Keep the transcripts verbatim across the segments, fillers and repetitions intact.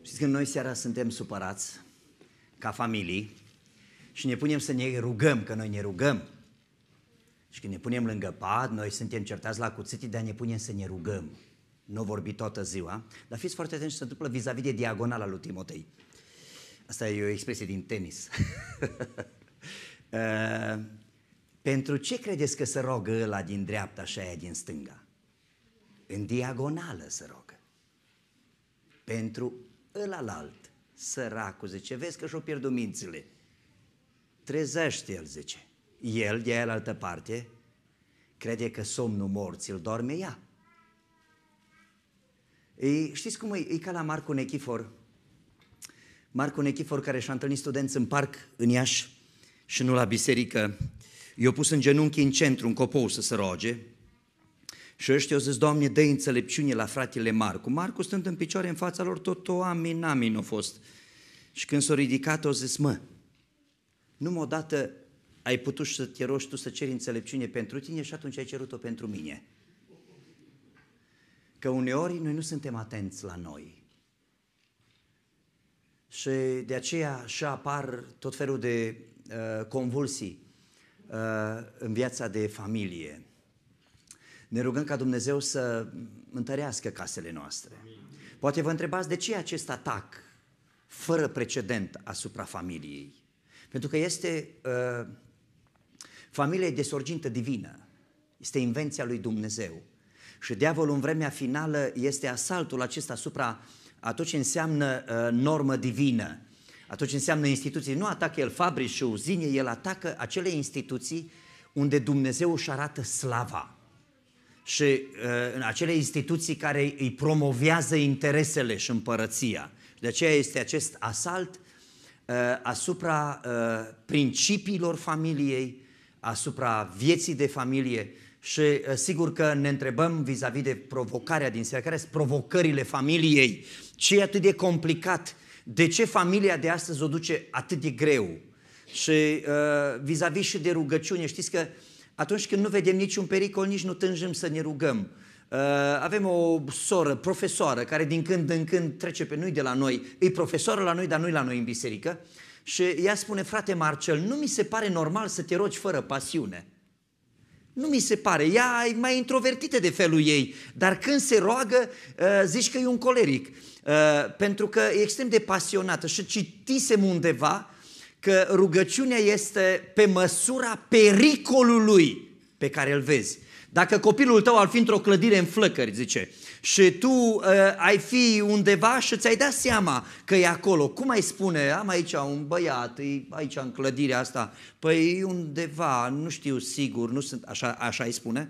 Știți că noi seara suntem supărați ca familii și ne punem să ne rugăm, că noi ne rugăm. Și când ne punem lângă pat, noi suntem certați la cuțitii, dar ne punem să ne rugăm. Nu vorbi toată ziua, dar fiți foarte atenți ce se întâmplă vis-a-vis de diagonala lui Timotei. Asta e o expresie din tenis. uh, pentru ce credeți că se rogă ăla din dreapta și aia din stânga? În diagonală se rogă. Pentru ălalalt, săracul, zice, vezi că și-o pierdut mințile. Trezește el, zice. El, de aia altă parte, crede că somnul morții îl dorme ea. E, știți cum e? E ca la Marcu Nechifor. Marcu Nechifor, care și-a întâlnit studenți în parc în Iași și nu la biserică, i-a pus în genunchi în centru, în copou să se roage și ăștia au zis, Doamne, dă-i înțelepciune la fratele Marcu. Marcu, stând în picioare în fața lor, tot o amin, amin a fost. Și când s-a ridicat, au zis, mă, numai odată ai putut să te rogi tu să ceri înțelepciune pentru tine și atunci ai cerut-o pentru mine. Că uneori noi nu suntem atenți la noi. Și de aceea și apar tot felul de uh, convulsii uh, în viața de familie. Ne rugăm ca Dumnezeu să întărească casele noastre. Poate vă întrebați de ce e acest atac fără precedent asupra familiei. Pentru că este uh, familia de sorgintă divină, este invenția lui Dumnezeu. Și diavolul în vremea finală este asaltul acesta asupra a tot ce înseamnă uh, normă divină, a tot ce înseamnă instituții. Nu atacă el fabrici și uzine, el atacă acele instituții unde Dumnezeu își arată slava. Și uh, în acele instituții care îi promovează interesele și împărăția. De aceea este acest asalt uh, asupra uh, principiilor familiei, asupra vieții de familie și uh, sigur că ne întrebăm vis-a-vis de provocarea din seara, care sunt provocările familiei, ce e atât de complicat, de ce familia de astăzi o duce atât de greu și uh, vis-a-vis și de rugăciune. Știți că atunci când nu vedem niciun pericol, nici nu tânjim să ne rugăm. Uh, avem o soră, profesoară, care din când în când trece pe noi de la noi, e profesoară la noi, dar nu-i la noi în biserică, și ea spune, frate Marcel, nu mi se pare normal să te rogi fără pasiune. Nu mi se pare, ea e mai introvertită de felul ei, dar când se roagă, uh, zici că e un coleric, uh, pentru că e extrem de pasionată și citisem undeva că rugăciunea este pe măsura pericolului pe care îl vezi. Dacă copilul tău ar fi într-o clădire în flăcări, zice, și tu uh, ai fi undeva și ți-ai dat seama că e acolo, cum ai spune, am aici un băiat, e aici în clădirea asta, păi undeva, nu știu sigur, nu sunt, așa, așa îi spune?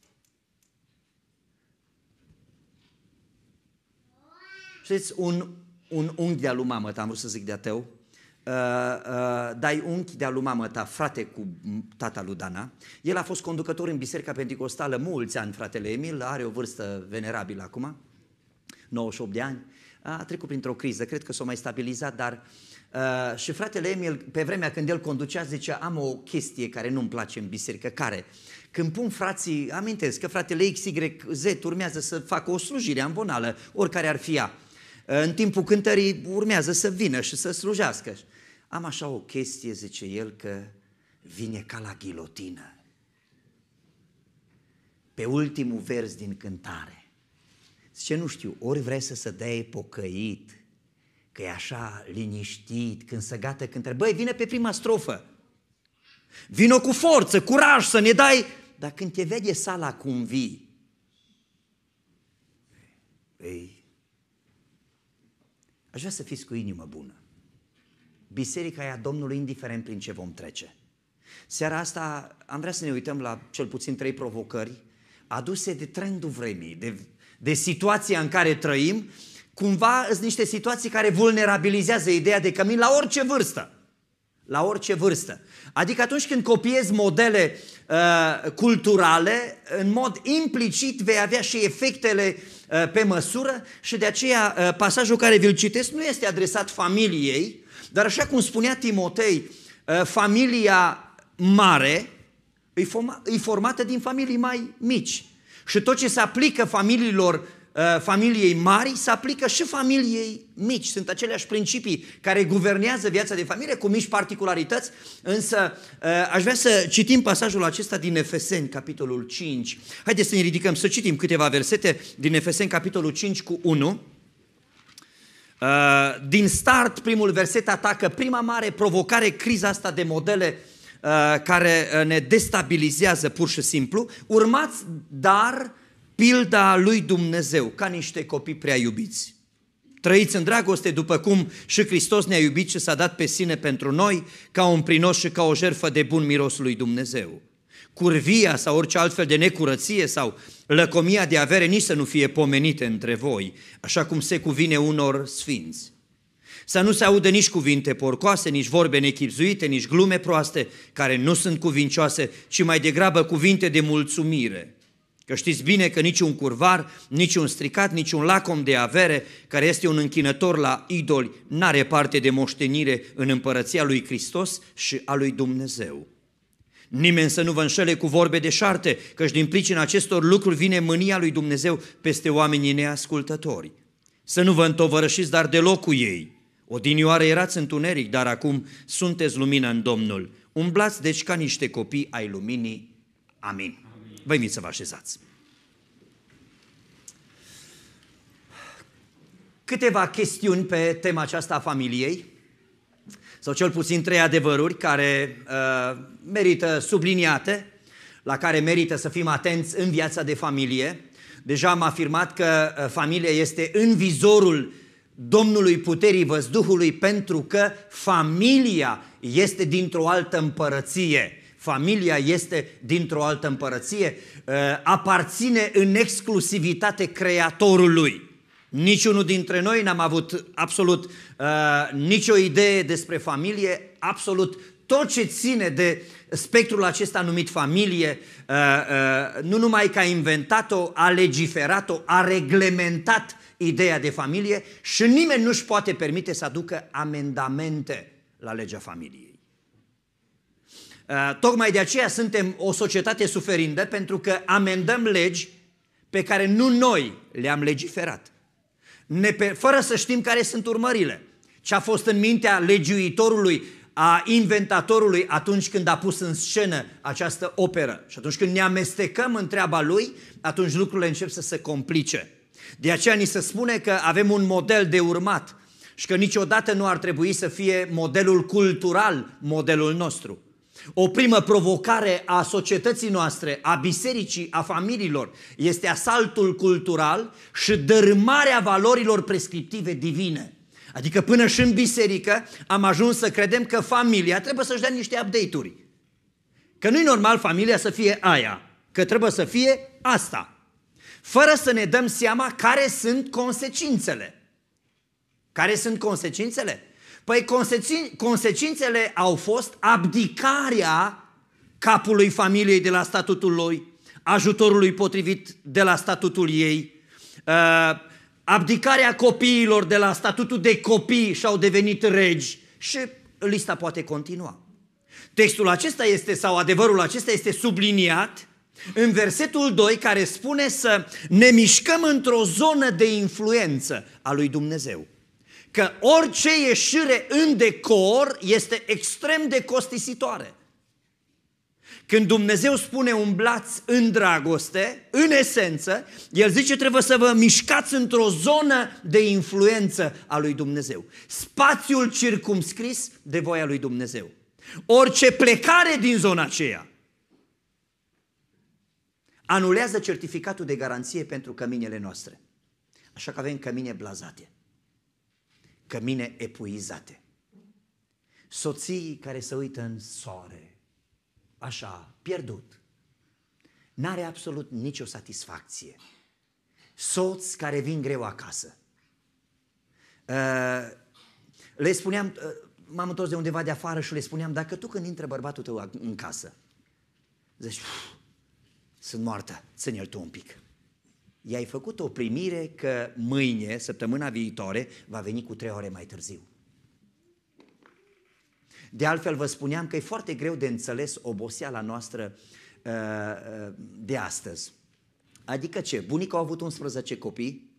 Știți, un, un unghi de-a lui mamă ta, am vrut să zic de-a tău, Uh, uh, dai unchi de-a lui mamă ta, frate cu tata lui Dana. El a fost conducător în Biserica Pentecostală mulți ani, fratele Emil, are o vârstă venerabilă acum, nouăzeci și opt de ani, a trecut printr-o criză, cred că s-a mai stabilizat, dar uh, și fratele Emil, pe vremea când el conducea, zicea, am o chestie care nu-mi place în biserică, care? Când pun frații, amintesc că fratele X Y Z urmează să facă o slujire amvonală, oricare ar fi ea, în timpul cântării urmează să vină și să slujească. Am așa o chestie, zice el, că vine ca la ghilotină. Pe ultimul vers din cântare. Zice, nu știu, ori vrei să se dea pocăit, că e așa liniștit, când se gata cântare. Băi, vine pe prima strofă. Vino cu forță, curaj să ne dai. Dar când te vede sala cum vii, ei, aș vrea să fiți cu inimă bună. Biserica e a Domnului indiferent prin ce vom trece. Seara asta am vrea să ne uităm la cel puțin trei provocări aduse de trendul vremii, de, de situația în care trăim. Cumva sunt niște situații care vulnerabilizează ideea de cămin la orice vârstă. La orice vârstă. Adică atunci când copiezi modele uh, culturale, în mod implicit vei avea și efectele uh, pe măsură și de aceea uh, pasajul care vi-l citesc nu este adresat familiei, dar așa cum spunea Timotei, uh, familia mare e, forma, e formată din familii mai mici. Și tot ce se aplică familiilor uh, familiei mari se aplică și familiei mici. Sunt aceleași principii care guvernează viața de familie cu mici particularități, însă uh, aș vrea să citim pasajul acesta din Efeseni, capitolul cinci. Haideți să ne ridicăm, să citim câteva versete din Efeseni, capitolul cinci cu unu. Uh, din start, primul verset atacă prima mare provocare, criza asta de modele uh, care ne destabilizează pur și simplu. Urmați, dar, pilda lui Dumnezeu, ca niște copii prea iubiți. Trăiți în dragoste după cum și Hristos ne-a iubit și s-a dat pe sine pentru noi, ca un prinos și ca o jertfă de bun miros lui Dumnezeu. Curvia sau orice altfel de necurăție sau lăcomia de avere nici să nu fie pomenite între voi, așa cum se cuvine unor sfinți. Să nu se audă nici cuvinte porcoase, nici vorbe nechipzuite, nici glume proaste, care nu sunt cuvincioase, ci mai degrabă cuvinte de mulțumire. Că știți bine că niciun curvar, niciun stricat, niciun lacom de avere, care este un închinător la idoli, n-are parte de moștenire în împărăția lui Hristos și a lui Dumnezeu. Nimeni să nu vă înșele cu vorbe deșarte, căci din pricina acestor lucruri vine mânia lui Dumnezeu peste oamenii neascultători. Să nu vă întovărășiți dar deloc cu ei. Odinioară erați întuneric, dar acum sunteți lumină în Domnul. Umblați deci ca niște copii ai luminii. Amin. Vă invit să vă așezați. Câteva chestiuni pe tema aceasta a familiei, sau cel puțin trei adevăruri care uh, merită subliniate, la care merită să fim atenți în viața de familie. Deja am afirmat că uh, familia este în vizorul Domnului puterii văzduhului, pentru că familia este dintr-o altă împărăție. Familia este dintr-o altă împărăție, uh, aparține în exclusivitate Creatorului. Niciunul dintre noi n-am avut absolut uh, nicio idee despre familie, absolut tot ce ține de spectrul acesta numit familie, uh, uh, nu numai că a inventat-o, a legiferat-o, a reglementat ideea de familie și nimeni nu-și poate permite să aducă amendamente la legea familiei. Uh, tocmai de aceea suntem o societate suferindă, pentru că amendăm legi pe care nu noi le-am legiferat. Ne, fără să știm care sunt urmările. Ce a fost în mintea legiuitorului, a inventatorului atunci când a pus în scenă această operă. Și atunci când ne amestecăm în treaba lui, atunci lucrurile încep să se complice. De aceea ni se spune că avem un model de urmat și că niciodată nu ar trebui să fie modelul cultural, modelul nostru. O primă provocare a societății noastre, a bisericii, a familiilor, este asaltul cultural și dărâmarea valorilor prescriptive divine. Adică până și în biserică am ajuns să credem că familia trebuie să-și dea niște update-uri. Că nu-i normal familia să fie aia, că trebuie să fie asta. Fără să ne dăm seama care sunt consecințele. Care sunt consecințele? Păi consecin- consecințele au fost abdicarea capului familiei de la statutul lui, ajutorului potrivit de la statutul ei, uh, abdicarea copiilor de la statutul de copii și au devenit regi și lista poate continua. Textul acesta este, sau adevărul acesta este subliniat în versetul doi, care spune să ne mișcăm într-o zonă de influență a lui Dumnezeu. Că orice ieșire în decor este extrem de costisitoare. Când Dumnezeu spune umblați în dragoste, în esență, El zice trebuie să vă mișcați într-o zonă de influență a lui Dumnezeu. Spațiul circumscris de voia lui Dumnezeu. Orice plecare din zona aceea anulează certificatul de garanție pentru căminele noastre. Așa că avem cămine blazate, cămine epuizate, soții care se uită în soare, așa, pierdut, n-are absolut nicio satisfacție, soți care vin greu acasă. Le spuneam, m-am întors de undeva de afară și le spuneam, dacă tu când intră bărbatul tău în casă, zici, sunt moartă, ține-l tu un pic. I-ai făcut o primire că mâine, săptămâna viitoare, va veni cu trei ore mai târziu. De altfel vă spuneam că e foarte greu de înțeles oboseala noastră uh, de astăzi. Adică ce? Bunicul a avut unsprezece copii,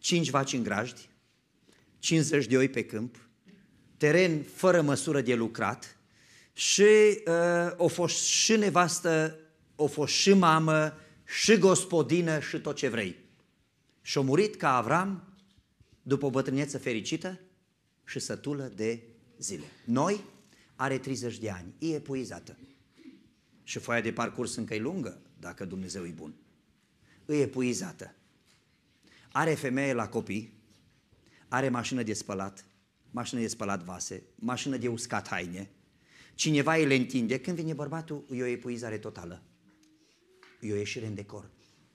cinci vaci în grajd, cincizeci de oi pe câmp, teren fără măsură de lucrat și uh, o fost și nevastă, o fost și mamă, și gospodină și tot ce vrei. Și-a murit ca Avram după o bătrâneță fericită și sătulă de zile. Noi are treizeci de ani, e epuizată. Și foaia de parcurs încă e lungă, dacă Dumnezeu e bun. E epuizată. Are femeie la copii, are mașină de spălat, mașină de spălat vase, mașină de uscat haine. Cineva îi le întinde, când vine bărbatul, e o epuizare totală. E o ieșire în decor.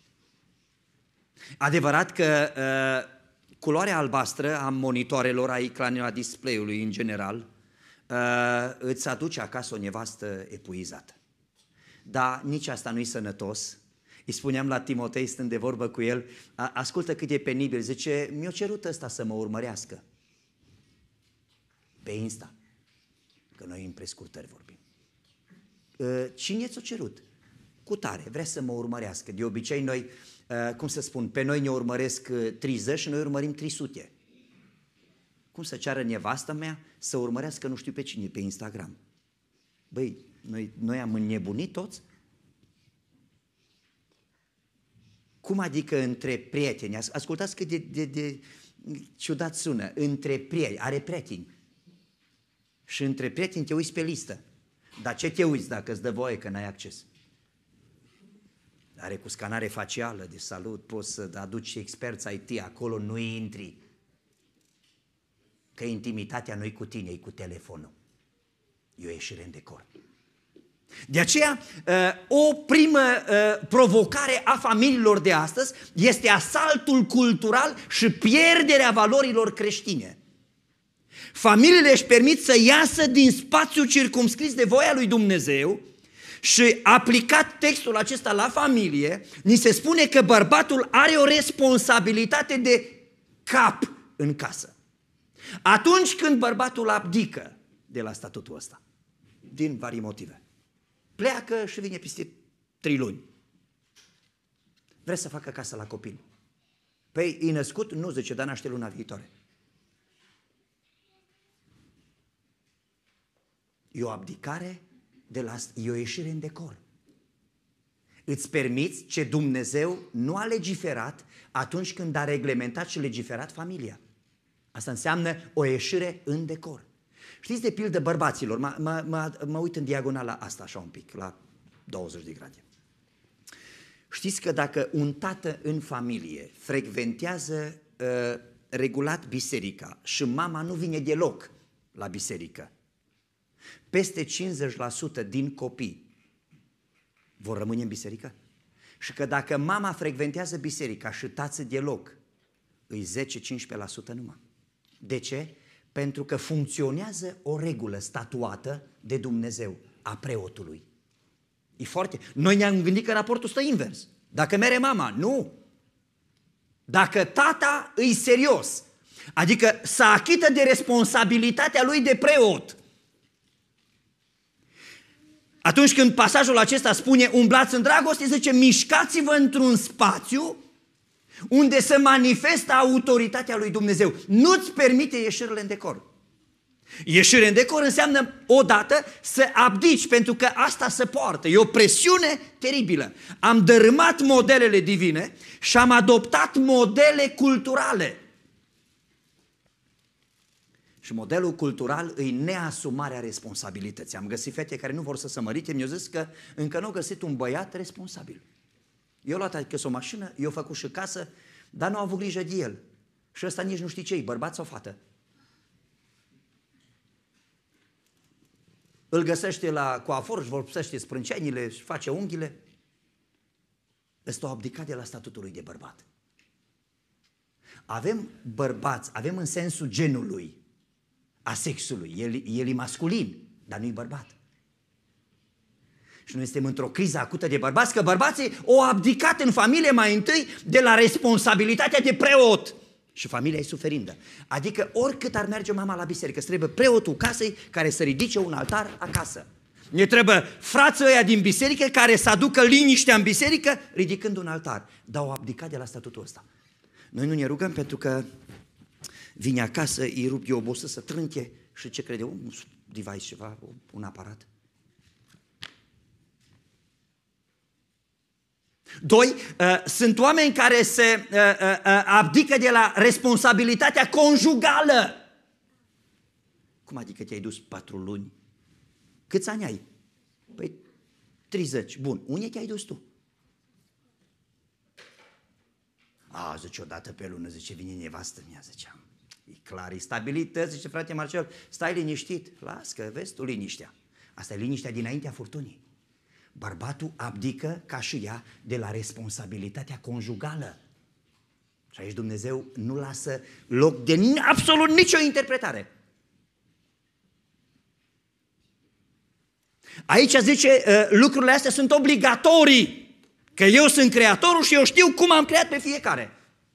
Adevărat că uh, culoarea albastră a monitoarelor, a ecranelor, a display-ului în general, uh, îți aduce acasă o nevastă epuizată. Dar nici asta nu-i sănătos. Îi spuneam la Timotei, stând de vorbă cu el, a, ascultă cât e penibil, zice, mi-a cerut ăsta să mă urmărească. Pe Insta, că noi în prescurtări vorbim. Uh, cine ți-a cerut? Cu tare, vrea să mă urmărească. De obicei noi, uh, cum să spun, pe noi ne urmăresc treizeci și noi urmărim trei sute. Cum să ceară nevastă mea să urmărească nu știu pe cine pe Instagram? Băi, noi, noi am înnebunit toți? Cum adică între prieteni? Ascultați cât de, de, de ciudat sună. Între prieteni, are prieteni. Și între prieteni te uiți pe listă. Dar ce te uiți dacă îți dă voie că n-ai acces? Are cu scanare facială de salut, poți să aduci experți I T, acolo nu intri. Că intimitatea nu-i cu tine, e cu telefonul. E o ieșire în decor. De aceea, o primă provocare a familiilor de astăzi este asaltul cultural și pierderea valorilor creștine. Familiile își permit să iasă din spațiul circumscris de voia lui Dumnezeu și aplicat textul acesta la familie, ni se spune că bărbatul are o responsabilitate de cap în casă. Atunci când bărbatul abdică de la statutul ăsta, din vari motive, pleacă și vine peste trei luni. Vrea să facă casă la copil. Păi, e născut? Nu, zice, dar naște luna viitoare. E o abdicare de la, e o ieșire în decor. Îți permiți ce Dumnezeu nu a legiferat atunci când a reglementat și legiferat familia. Asta înseamnă o ieșire în decor. Știți, de pildă bărbaților, mă, mă, mă, mă uit în diagonala asta așa un pic, la douăzeci de grade. Știți că dacă un tată în familie frecventează uh, regulat biserica și mama nu vine deloc la biserică, peste cincizeci la sută din copii vor rămâne în biserică? Și că dacă mama frecventează biserica și tață deloc, îi zece-cincisprezece la sută numai. De ce? Pentru că funcționează o regulă statuată de Dumnezeu a preotului. E foarte... Noi ne-am gândit că raportul stă invers. Dacă mere mama, nu. Dacă tata îi serios, adică să achită de responsabilitatea lui de preot, atunci când pasajul acesta spune umblați în dragoste, zice mișcați-vă într-un spațiu unde se manifestă autoritatea lui Dumnezeu. Nu-ți permite ieșirile în decor. Ieșire în decor înseamnă odată să abdici, pentru că asta se poartă. E o presiune teribilă. Am dărâmat modelele divine și am adoptat modele culturale. Și modelul cultural îi neasumarea responsabilității. Am găsit fete care nu vor să se mărite, mi-au zis că încă nu au găsit un băiat responsabil. Eu luat adică o mașină, eu făcut și casă, dar nu au avut grijă de el. Și ăsta nici nu știi ce-i, bărbat sau fată. Îl găsește la coafor, își vopsește sprâncenile, își face unghiile. Ăsta a abdicat de la statutul lui de bărbat. Avem bărbați, avem în sensul genului, a sexului. El, el e masculin, dar nu-i bărbat. Și noi suntem într-o criză acută de bărbați, că bărbații au abdicat în familie mai întâi de la responsabilitatea de preot. Și familia e suferindă. Adică oricât ar merge mama la biserică, trebuie preotul casei care să ridice un altar acasă. Ne trebuie frații ăia din biserică care să aducă liniștea în biserică ridicând un altar. Dar au abdicat de la statutul ăsta. Noi nu ne rugăm pentru că vine acasă, îi rup de obosă să trânche și ce crede? Un device ceva, un aparat. Doi, uh, sunt oameni care se uh, uh, abdică de la responsabilitatea conjugală. Cum adică te-ai dus patru luni? Câți ani ai? Păi treizeci. Bun. Unde te-ai dus tu? A, zice, odată pe lună, zice, vine nevastă mea, ziceam. E clar, e stabilită, zice frate Marcel, stai liniștit. Las că vezi tu liniștea. Asta e liniștea dinaintea furtunii. Bărbatul abdică ca și ea de la responsabilitatea conjugală. Și aici Dumnezeu nu lasă loc de absolut nicio interpretare. Aici zice, lucrurile astea sunt obligatorii, că eu sunt creatorul și eu știu cum am creat pe fiecare.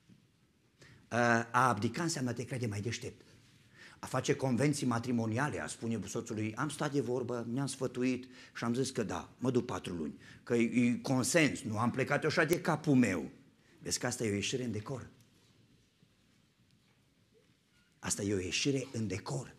A abdica înseamnă a te crede mai deștept. A face convenții matrimoniale, a spune soțului, am stat de vorbă, mi-am sfătuit și am zis că da, mă duc patru luni, că e, e consens, nu am plecat eu așa de capul meu. Vezi că asta e o ieșire în decor. Asta e o ieșire în decor.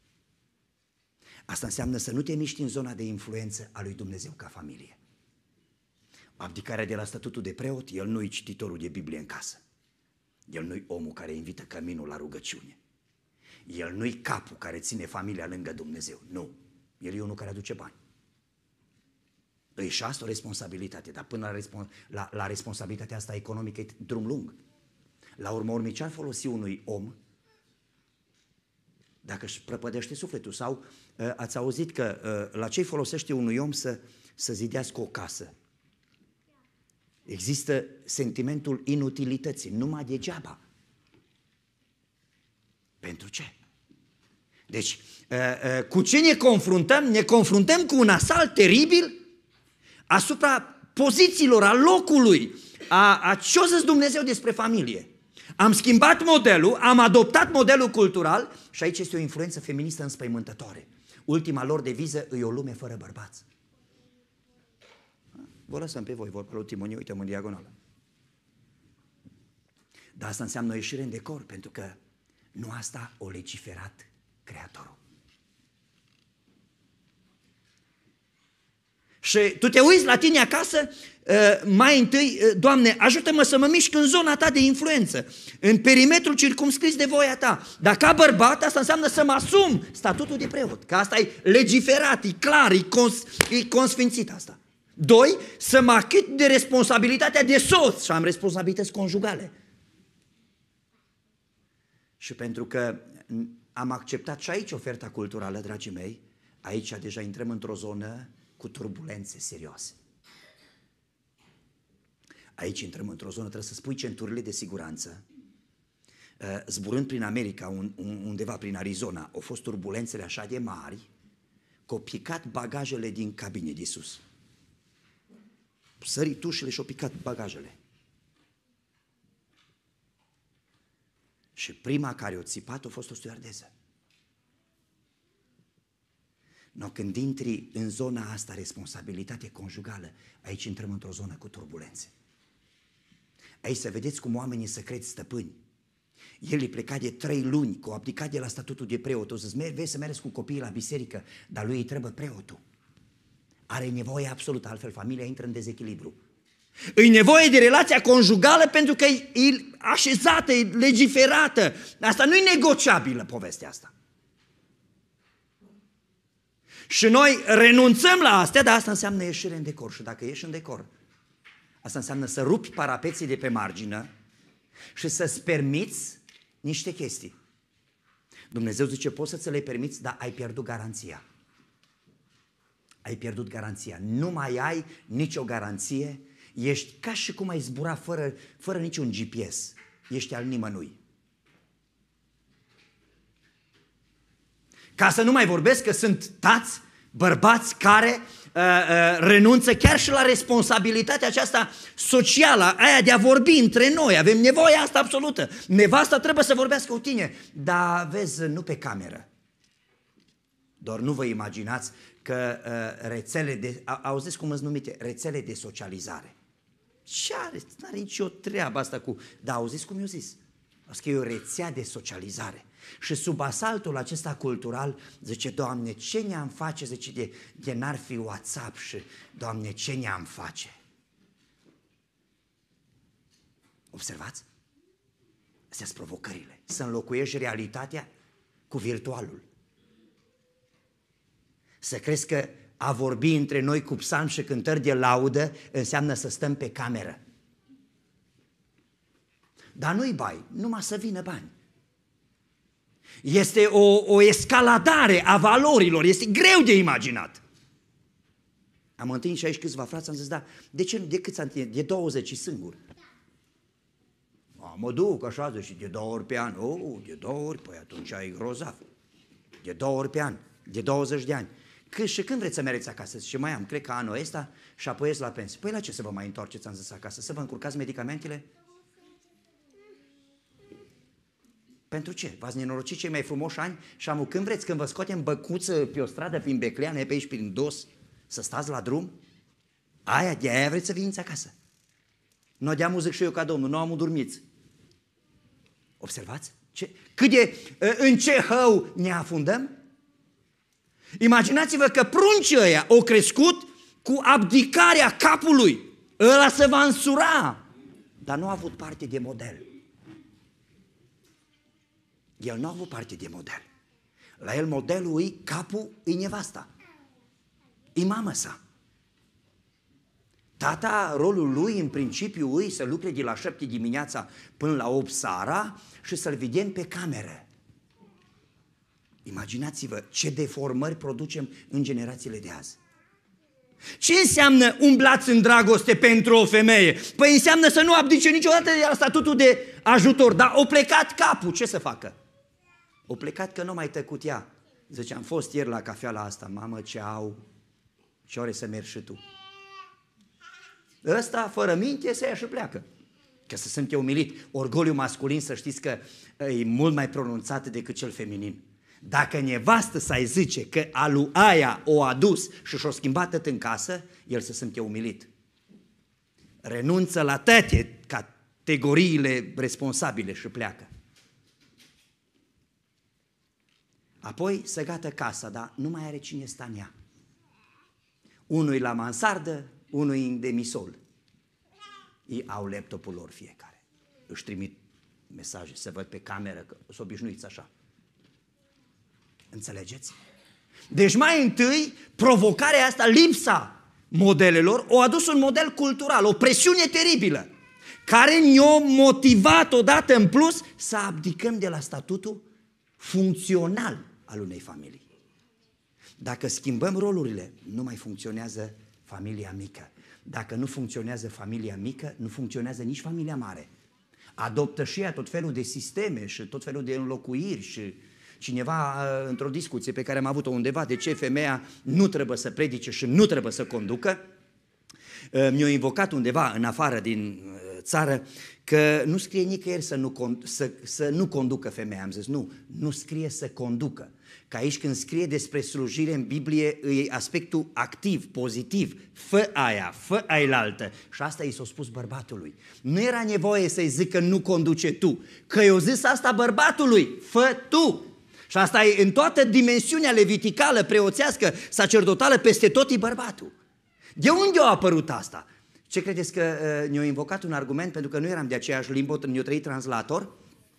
Asta înseamnă să nu te miști în zona de influență a lui Dumnezeu ca familie. Abdicarea de la statutul de preot, el nu-i cititorul de Biblie în casă. El nu-i omul care invită căminul la rugăciune. El nu-i capul care ține familia lângă Dumnezeu. Nu. El e unul care aduce bani. Îi și asta o responsabilitate, dar până la, respons- la, la responsabilitatea asta economică e drum lung. La urmă urmei, ce ar folosi unui om dacă își prăpădește sufletul? Sau uh, ați auzit că uh, la ce folosește unui om să, să zidească o casă? Există sentimentul inutilității, numai degeaba. Pentru ce? Deci, cu ce ne confruntăm? Ne confruntăm cu un asalt teribil asupra pozițiilor, a locului, a, a ce o zis Dumnezeu despre familie. Am schimbat modelul, am adoptat modelul cultural și aici este o influență feministă înspăimântătoare. Ultima lor deviză e o lume fără bărbați. Vă lăsăm pe voi, vorba lui Timonie, uite-mă în diagonală. Dar asta înseamnă o ieșire în decor, pentru că nu asta o legiferat Creatorul. Și tu te uiți la tine acasă, mai întâi, Doamne, ajută-mă să mă mișc în zona ta de influență, în perimetrul circumscris de voia ta. Dar ca bărbat, asta înseamnă să mă asum statutul de preot, că asta e legiferat, e clar, e, cons, e consfințit asta. Doi, să mă achit de responsabilitatea de soț și am responsabilități conjugale. Și pentru că am acceptat și aici oferta culturală, dragii mei, aici deja intrăm într-o zonă cu turbulențe serioase. Aici intrăm într-o zonă, trebuie să spui centurile de siguranță. Zburând prin America, undeva prin Arizona, au fost turbulențele așa de mari că au picat bagajele din cabine de sus. Sărit ușile și au picat bagajele. Și prima care o țipat a fost o stewardesă. No, când intri în zona asta, responsabilitate conjugală, aici intrăm într-o zonă cu turbulențe. Aici să vedeți cum oamenii se cred stăpâni. El e plecat de trei luni, că a abdicat de la statutul de preot. O să-ți vezi să mergi cu copiii la biserică, dar lui îi trebuie preotul. Are nevoie absolută, altfel familia intră în dezechilibru. Îi nevoie de relația conjugală pentru că e așezată, e legiferată. Asta nu e negociabilă, povestea asta. Și noi renunțăm la astea, dar asta înseamnă ieșire în decor. Și dacă ieși în decor, asta înseamnă să rupi parapeții de pe margină și să-ți permiți niște chestii. Dumnezeu zice, poți să ți le permiți, dar ai pierdut garanția. Ai pierdut garanția. Nu mai ai nicio garanție. Ești ca și cum ai zbura fără, fără niciun G P S. Ești al nimănui. Ca să nu mai vorbesc că sunt tați, bărbați care uh, uh, renunță chiar și la responsabilitatea aceasta socială, aia de a vorbi între noi. Avem nevoie asta absolută. Nevasta trebuie să vorbească cu tine, dar vezi, nu pe cameră. Doar nu vă imaginați că uh, rețele de, auziți cum sunt numite, rețele de socializare. Ce are? N-are nicio treabă asta cu... Da, auziți cum i-a zis? Asta că e o rețea de socializare. Și sub asaltul acesta cultural, zice, Doamne, ce ne-am face, zice, de, de n-ar fi WhatsApp și, Doamne, ce ne-am face? Observați? Astea sunt provocările. Să înlocuiești realitatea cu virtualul. Să crezi că a vorbi între noi cu psalmi și cântări de laudă înseamnă să stăm pe cameră. Dar nu-i bai, numai să vină bani. Este o, o escaladare a valorilor, este greu de imaginat. Am întâlnit și aici câțiva frați, am zis, da, de ce, de câți ani, de douăzeci singur? A, mă duc așa, zice, de două ori pe an. Oh, de două ori, păi atunci e grozav. De două ori pe an, de douăzeci de ani. Că, și când vreți să mergeți acasă? Și mai am, cred că anul ăsta și apoi ies la pensie. Păi la ce să vă mai întoarceți, am zis, acasă? Să vă încurcați medicamentele? Pentru ce? V-ați nenorocit cei mai frumoși ani și amu când vreți, când vă scoatem băcuță pe o stradă, prin Becleane, pe aici, prin Dos, să stați la drum? Aia, de aia vreți să veniți acasă. Nu de-amu zic și eu ca Domnul, nu am dormiți. Observați? Ce? Cât de, în ce hău ne afundăm? Imaginați-vă că pruncii ăia au crescut cu abdicarea capului. Ăla se va însura. Dar nu a avut parte de model. El nu a avut parte de model. La el modelul e capul, e nevasta. E mama sa. Tata, rolul lui în principiu e să lucre de la șapte dimineața până la opt seara și să-l vedem pe cameră. Imaginați-vă ce deformări producem în generațiile de azi. Ce înseamnă umblați în dragoste pentru o femeie? Păi înseamnă să nu abdice niciodată de la statutul de ajutor, dar o plecat capul, ce să facă? O plecat că nu mai tăcut ea. Zice, am fost ieri la cafeala asta, mamă ce au, ce ore să mergi și tu. Ăsta, fără minte, se ia și pleacă. Că să sunt eu umilit. Orgoliul masculin, să știți că e mult mai pronunțat decât cel feminin. Dacă nevastă să-i zice că alu aia o adus și și-o schimbat tot în casă, el se simte umilit. Renunță la toate categoriile responsabile și pleacă. Apoi se gata casa, dar nu mai are cine sta în ea. Unul la mansardă, unul în demisol. Ei au laptopul lor fiecare. Își trimit mesaje, se văd pe cameră, că sunt obișnuiți așa. Înțelegeți? Deci mai întâi, provocarea asta, lipsa modelelor, o adus un model cultural, o presiune teribilă, care ne-a motivat odată în plus să abdicăm de la statutul funcțional al unei familii. Dacă schimbăm rolurile, nu mai funcționează familia mică. Dacă nu funcționează familia mică, nu funcționează nici familia mare. Adoptă și ea tot felul de sisteme și tot felul de înlocuiri și cineva, într-o discuție pe care am avut-o undeva, de ce femeia nu trebuie să predice și nu trebuie să conducă, mi-a invocat undeva în afară din țară că nu scrie nicăieri să nu, să, să nu conducă femeia. Am zis, nu, nu scrie să conducă. Că aici când scrie despre slujire în Biblie, e aspectul activ, pozitiv. Fă aia, fă ailaltă. Și asta i s-a spus bărbatului. Nu era nevoie să-i zică nu conduce tu, că i-a zis asta bărbatului, fă tu. Și asta e în toată dimensiunea leviticală, preoțească, sacerdotală, peste tot e bărbatul. De unde a apărut asta? Ce credeți că uh, ne-a invocat un argument, pentru că nu eram de aceeași limbă, ne-a trăit translator,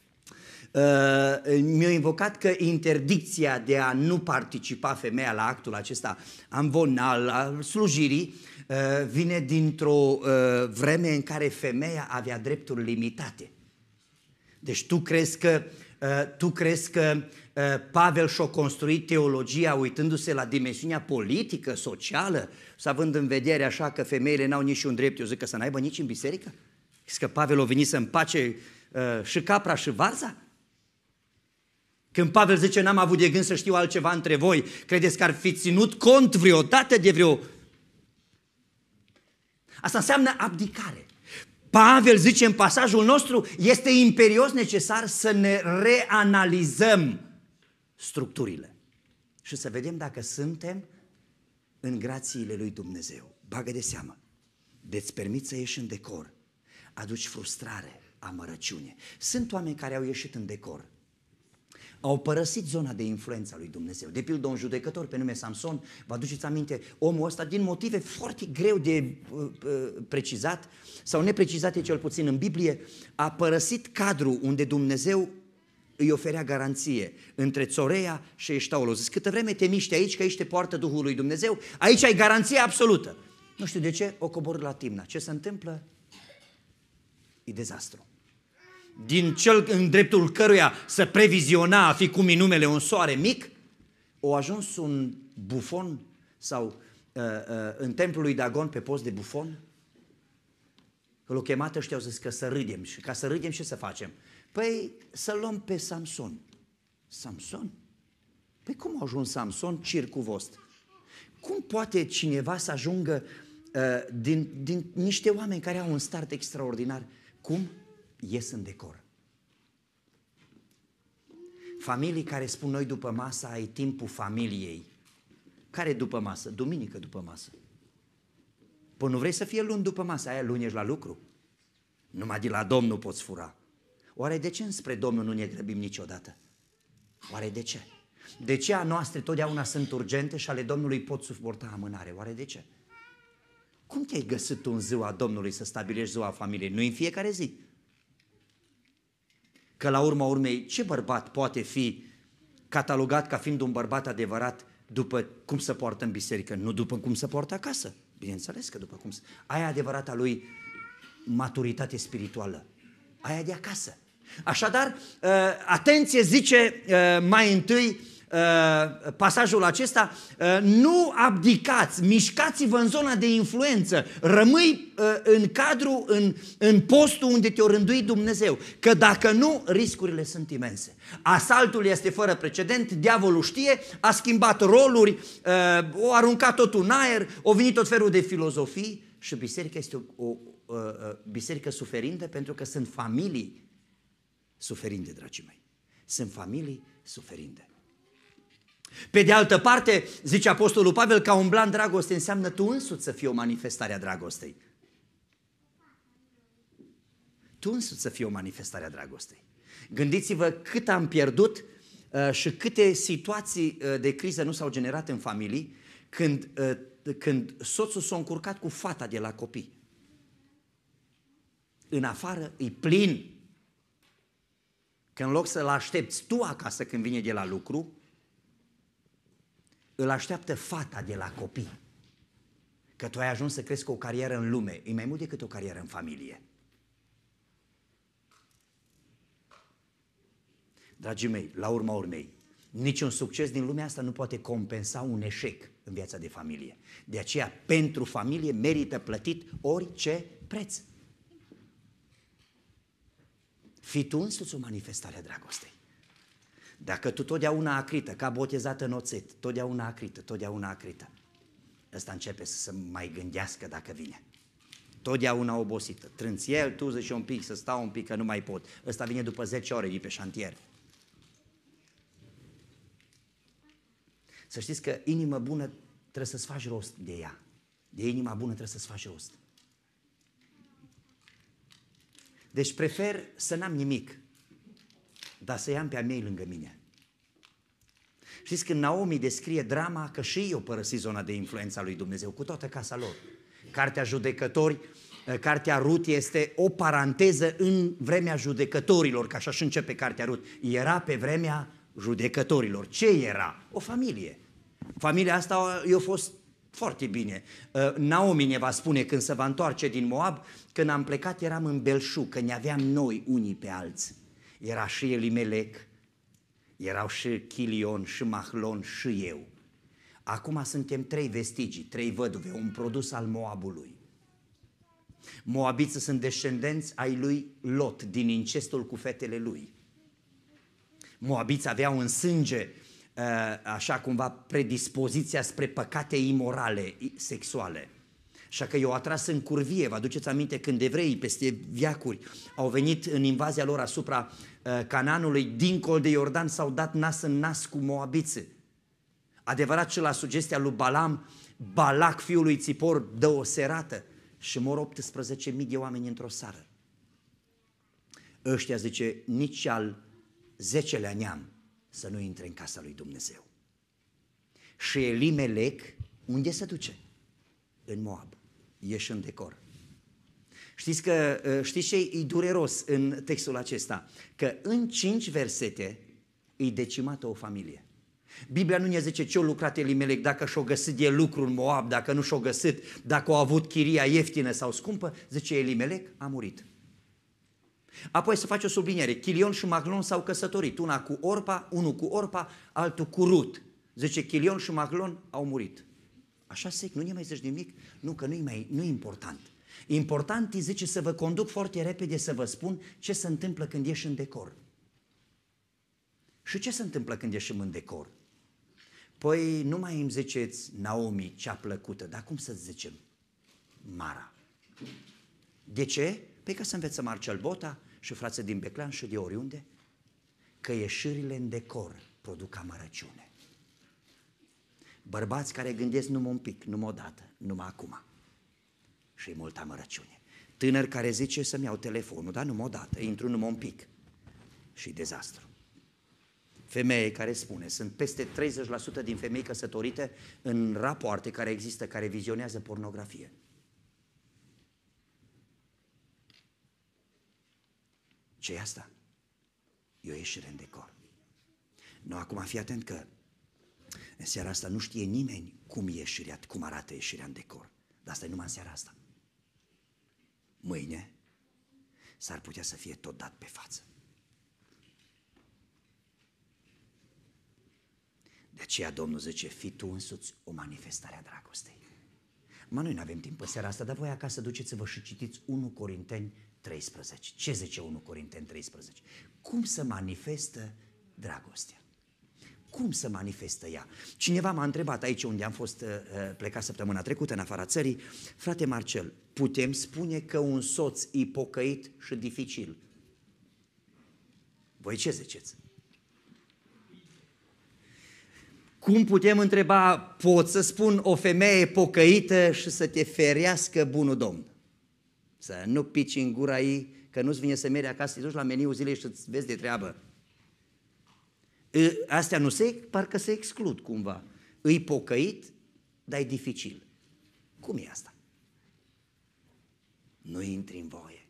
uh, mi-a invocat că interdicția de a nu participa femeia la actul acesta amvonal, al slujirii, uh, vine dintr-o uh, vreme în care femeia avea drepturi limitate. Deci tu crezi că, uh, tu crezi că uh, Pavel și-a construit teologia uitându-se la dimensiunea politică, socială, să având în vedere așa că femeile n-au nici un drept, eu zic că să n-aibă nici în biserică? Zic că Pavel a venit să împace uh, și capra și varza? Când Pavel zice n-am avut de gând să știu altceva între voi, credeți că ar fi ținut cont vreodată de vreo... Asta înseamnă abdicare. Pavel zice în pasajul nostru, este imperios necesar să ne reanalizăm structurile și să vedem dacă suntem în grațiile lui Dumnezeu. Bagă de seamă. de-ți permiți să ieși în decor, aduci frustrare, amărăciune. Sunt oameni care au ieșit în decor, au părăsit zona de influență a lui Dumnezeu. De pildă, un judecător pe nume Samson, vă aduceți aminte, omul ăsta, din motive foarte greu de uh, uh, precizat, sau neprecizate cel puțin în Biblie, a părăsit cadrul unde Dumnezeu îi oferea garanție între Țoreia și Eștaolul. Zic, câtă vreme te miști aici, că aici te poartă Duhul lui Dumnezeu, aici ai garanție absolută. Nu știu de ce, o coborâ la Timna. Ce se întâmplă? E dezastru. Din cel în dreptul căruia să previziona a fi cum e numele un soare mic, o ajuns un bufon sau uh, uh, în templul lui Dagon pe post de bufon, că l-o chemat ăștia, au zis că să râdem. Și ca să râdem, ce să facem? Păi să luăm pe Samson. Samson? Păi cum a ajuns Samson circul vost? Cum poate cineva să ajungă uh, din, din niște oameni care au un start extraordinar? Cum? Ies în decor. Familii care spun noi după masă ai timpul familiei. Care după masă? Duminică după masă. Păi nu vrei să fie luni după masă, aia luni ești la lucru. Numai de la Domnul poți fura. Oare de ce înspre Domnul nu ne grăbim niciodată? Oare de ce? De ce a noastre totdeauna sunt urgente și ale Domnului pot suporta amânare? Oare de ce? Cum te-ai găsit tu în ziua Domnului să stabilești ziua familiei? Nu în fiecare zi. Că la urma urmei, ce bărbat poate fi catalogat ca fiind un bărbat adevărat după cum se poartă în biserică, nu după cum se poartă acasă? Bineînțeles că după cum se... Aia adevărata lui maturitate spirituală. Aia de acasă. Așadar, atenție, zice mai întâi pasajul acesta, nu abdicați, mișcați-vă în zona de influență, rămâi în cadru, în, în postul unde te-o rândui Dumnezeu, că dacă nu, riscurile sunt imense. Asaltul este fără precedent, diavolul știe, a schimbat roluri, o aruncat totul în aer, au venit tot felul de filozofii și biserica este o, o, o biserică suferindă pentru că sunt familii suferinde, dragii mei. Sunt familii suferinde. Pe de altă parte, zice Apostolul Pavel, că a umbla în dragoste înseamnă tu însuți să fii o manifestare a dragostei. Tu însuți să fii o manifestare a dragostei. Gândiți-vă cât am pierdut uh, și câte situații uh, de criză nu s-au generat în familii când, uh, când soțul s-a încurcat cu fata de la copii. În afară e plin. Că în loc să-l aștepți tu acasă când vine de la lucru, îl așteaptă fata de la copii. Că tu ai ajuns să crezi că o carieră în lume e mai mult decât o carieră în familie. Dragii mei, la urma urmei, niciun succes din lumea asta nu poate compensa un eșec în viața de familie. De aceea, pentru familie merită plătit orice preț. Fii tu însuți o manifestare a dragostei. Dacă tu totdeauna acrită, ca botezată în oțet, totdeauna acrită, totdeauna acrită, ăsta începe să se mai gândească dacă vine. Totdeauna obosită. Trânți el, tu zici un pic, să stau un pic, că nu mai pot. Ăsta vine după zece ore de pe șantier. Să știți că inima bună trebuie să-ți faci rost de ea. De inima bună trebuie să-ți faci rost. Deci prefer să n-am nimic, dar să i-am pe a mei lângă mine. Știți, când Naomi descrie drama, că și ei au părăsit zona de influență a lui Dumnezeu, cu toată casa lor. Cartea Judecători, cartea Rut este o paranteză în vremea judecătorilor, că așa și începe cartea Rut. Era pe vremea judecătorilor. Ce era? O familie. Familia asta i-a fost foarte bine. Naomi ne va spune când se va întoarce din Moab, când am plecat eram în belșug, că ne aveam noi unii pe alții. Era și Elimelec, erau și Chilion, și Mahlon, și eu. Acum suntem trei vestigii, trei văduve, un produs al Moabului. Moabiții sunt descendenți ai lui Lot, din incestul cu fetele lui. Moabiții aveau în sânge, așa cumva, predispoziția spre păcate imorale, sexuale. Așa că i-au atras în curvie. Vă aduceți aminte când evreii peste veacuri au venit în invazia lor asupra uh, Canaanului, dincolo de Iordan, s-au dat nas în nas cu moabiții. Adevărat, și la sugestia lui Balam, Balac, fiul lui Țipor, dă o serată și mor optsprezece mii de oameni într-o seară. Ăștia, zice, nici al zecelea neam să nu intre în casa lui Dumnezeu. Și Elimelec, unde se duce? În Moab, ieși în decor. Știți că, știți ce e dureros în textul acesta? Că în cinci versete e decimată o familie. Biblia nu ne zice ce-a lucrat Elimelec, dacă și-o găsit de lucru în Moab, dacă nu și-o găsit, dacă a avut chiria ieftină sau scumpă, zice Elimelec a murit. Apoi să face o subliniere, Chilion și Mahlon s-au căsătorit, una cu Orpa, unul cu Orpa, altul cu Rut. Zice Chilion și Mahlon au murit. Așa sec, nu ne mai zici nimic? Nu, că nu e mai, nu e important. Important, îi zice, să vă conduc foarte repede să vă spun ce se întâmplă când ieși în decor. Și ce se întâmplă când ieșim în decor? Păi nu mai îmi ziceți, Naomi, cea plăcută, dar cum să zicem? Mara. De ce? Păi ca să învețăm Marcel Bota și frații din Beclan și de oriunde, că ieșirile în decor produc amărăciune. Bărbați care gândesc numai un pic, numai o dată, numai acum. Și e multă amărăciune. Tânăr care zice să-mi iau telefonul, dar numai o dată, intru numai un pic. Și dezastru. Femeie care spune, sunt peste treizeci la sută din femei căsătorite în rapoarte care există, care vizionează pornografie. Ce e asta? E o ieșire în decor. Nu, acum fii atent că în seara asta nu știe nimeni cum e ieșirea, cum arată ieșirea în decor. Dar asta e numai în seara asta. Mâine s-ar putea să fie tot dat pe față. De aceea Domnul zice, fii tu însuți o manifestare a dragostei. Mă, noi nu avem timp pe seara asta, dar voi acasă duceți-vă și citiți unu Corinteni treisprezece. Ce zice unu Corinteni treisprezece? Cum să manifestă dragostea? Cum să manifestă ea? Cineva m-a întrebat aici unde am fost uh, plecat săptămâna trecută în afara țării, frate Marcel, putem spune că un soț e pocăit și dificil? Voi ce ziceți? Cum putem întreba, pot să spun o femeie pocăită și să te ferească bunul Domn? Să nu pici în gura ei, că nu-ți vine să mergi acasă, te duci la meniul zilei și îți vezi de treabă. Astea nu se, parcă se exclud cumva. Îi pocăit, dar e dificil. Cum e asta? Nu intri în voie.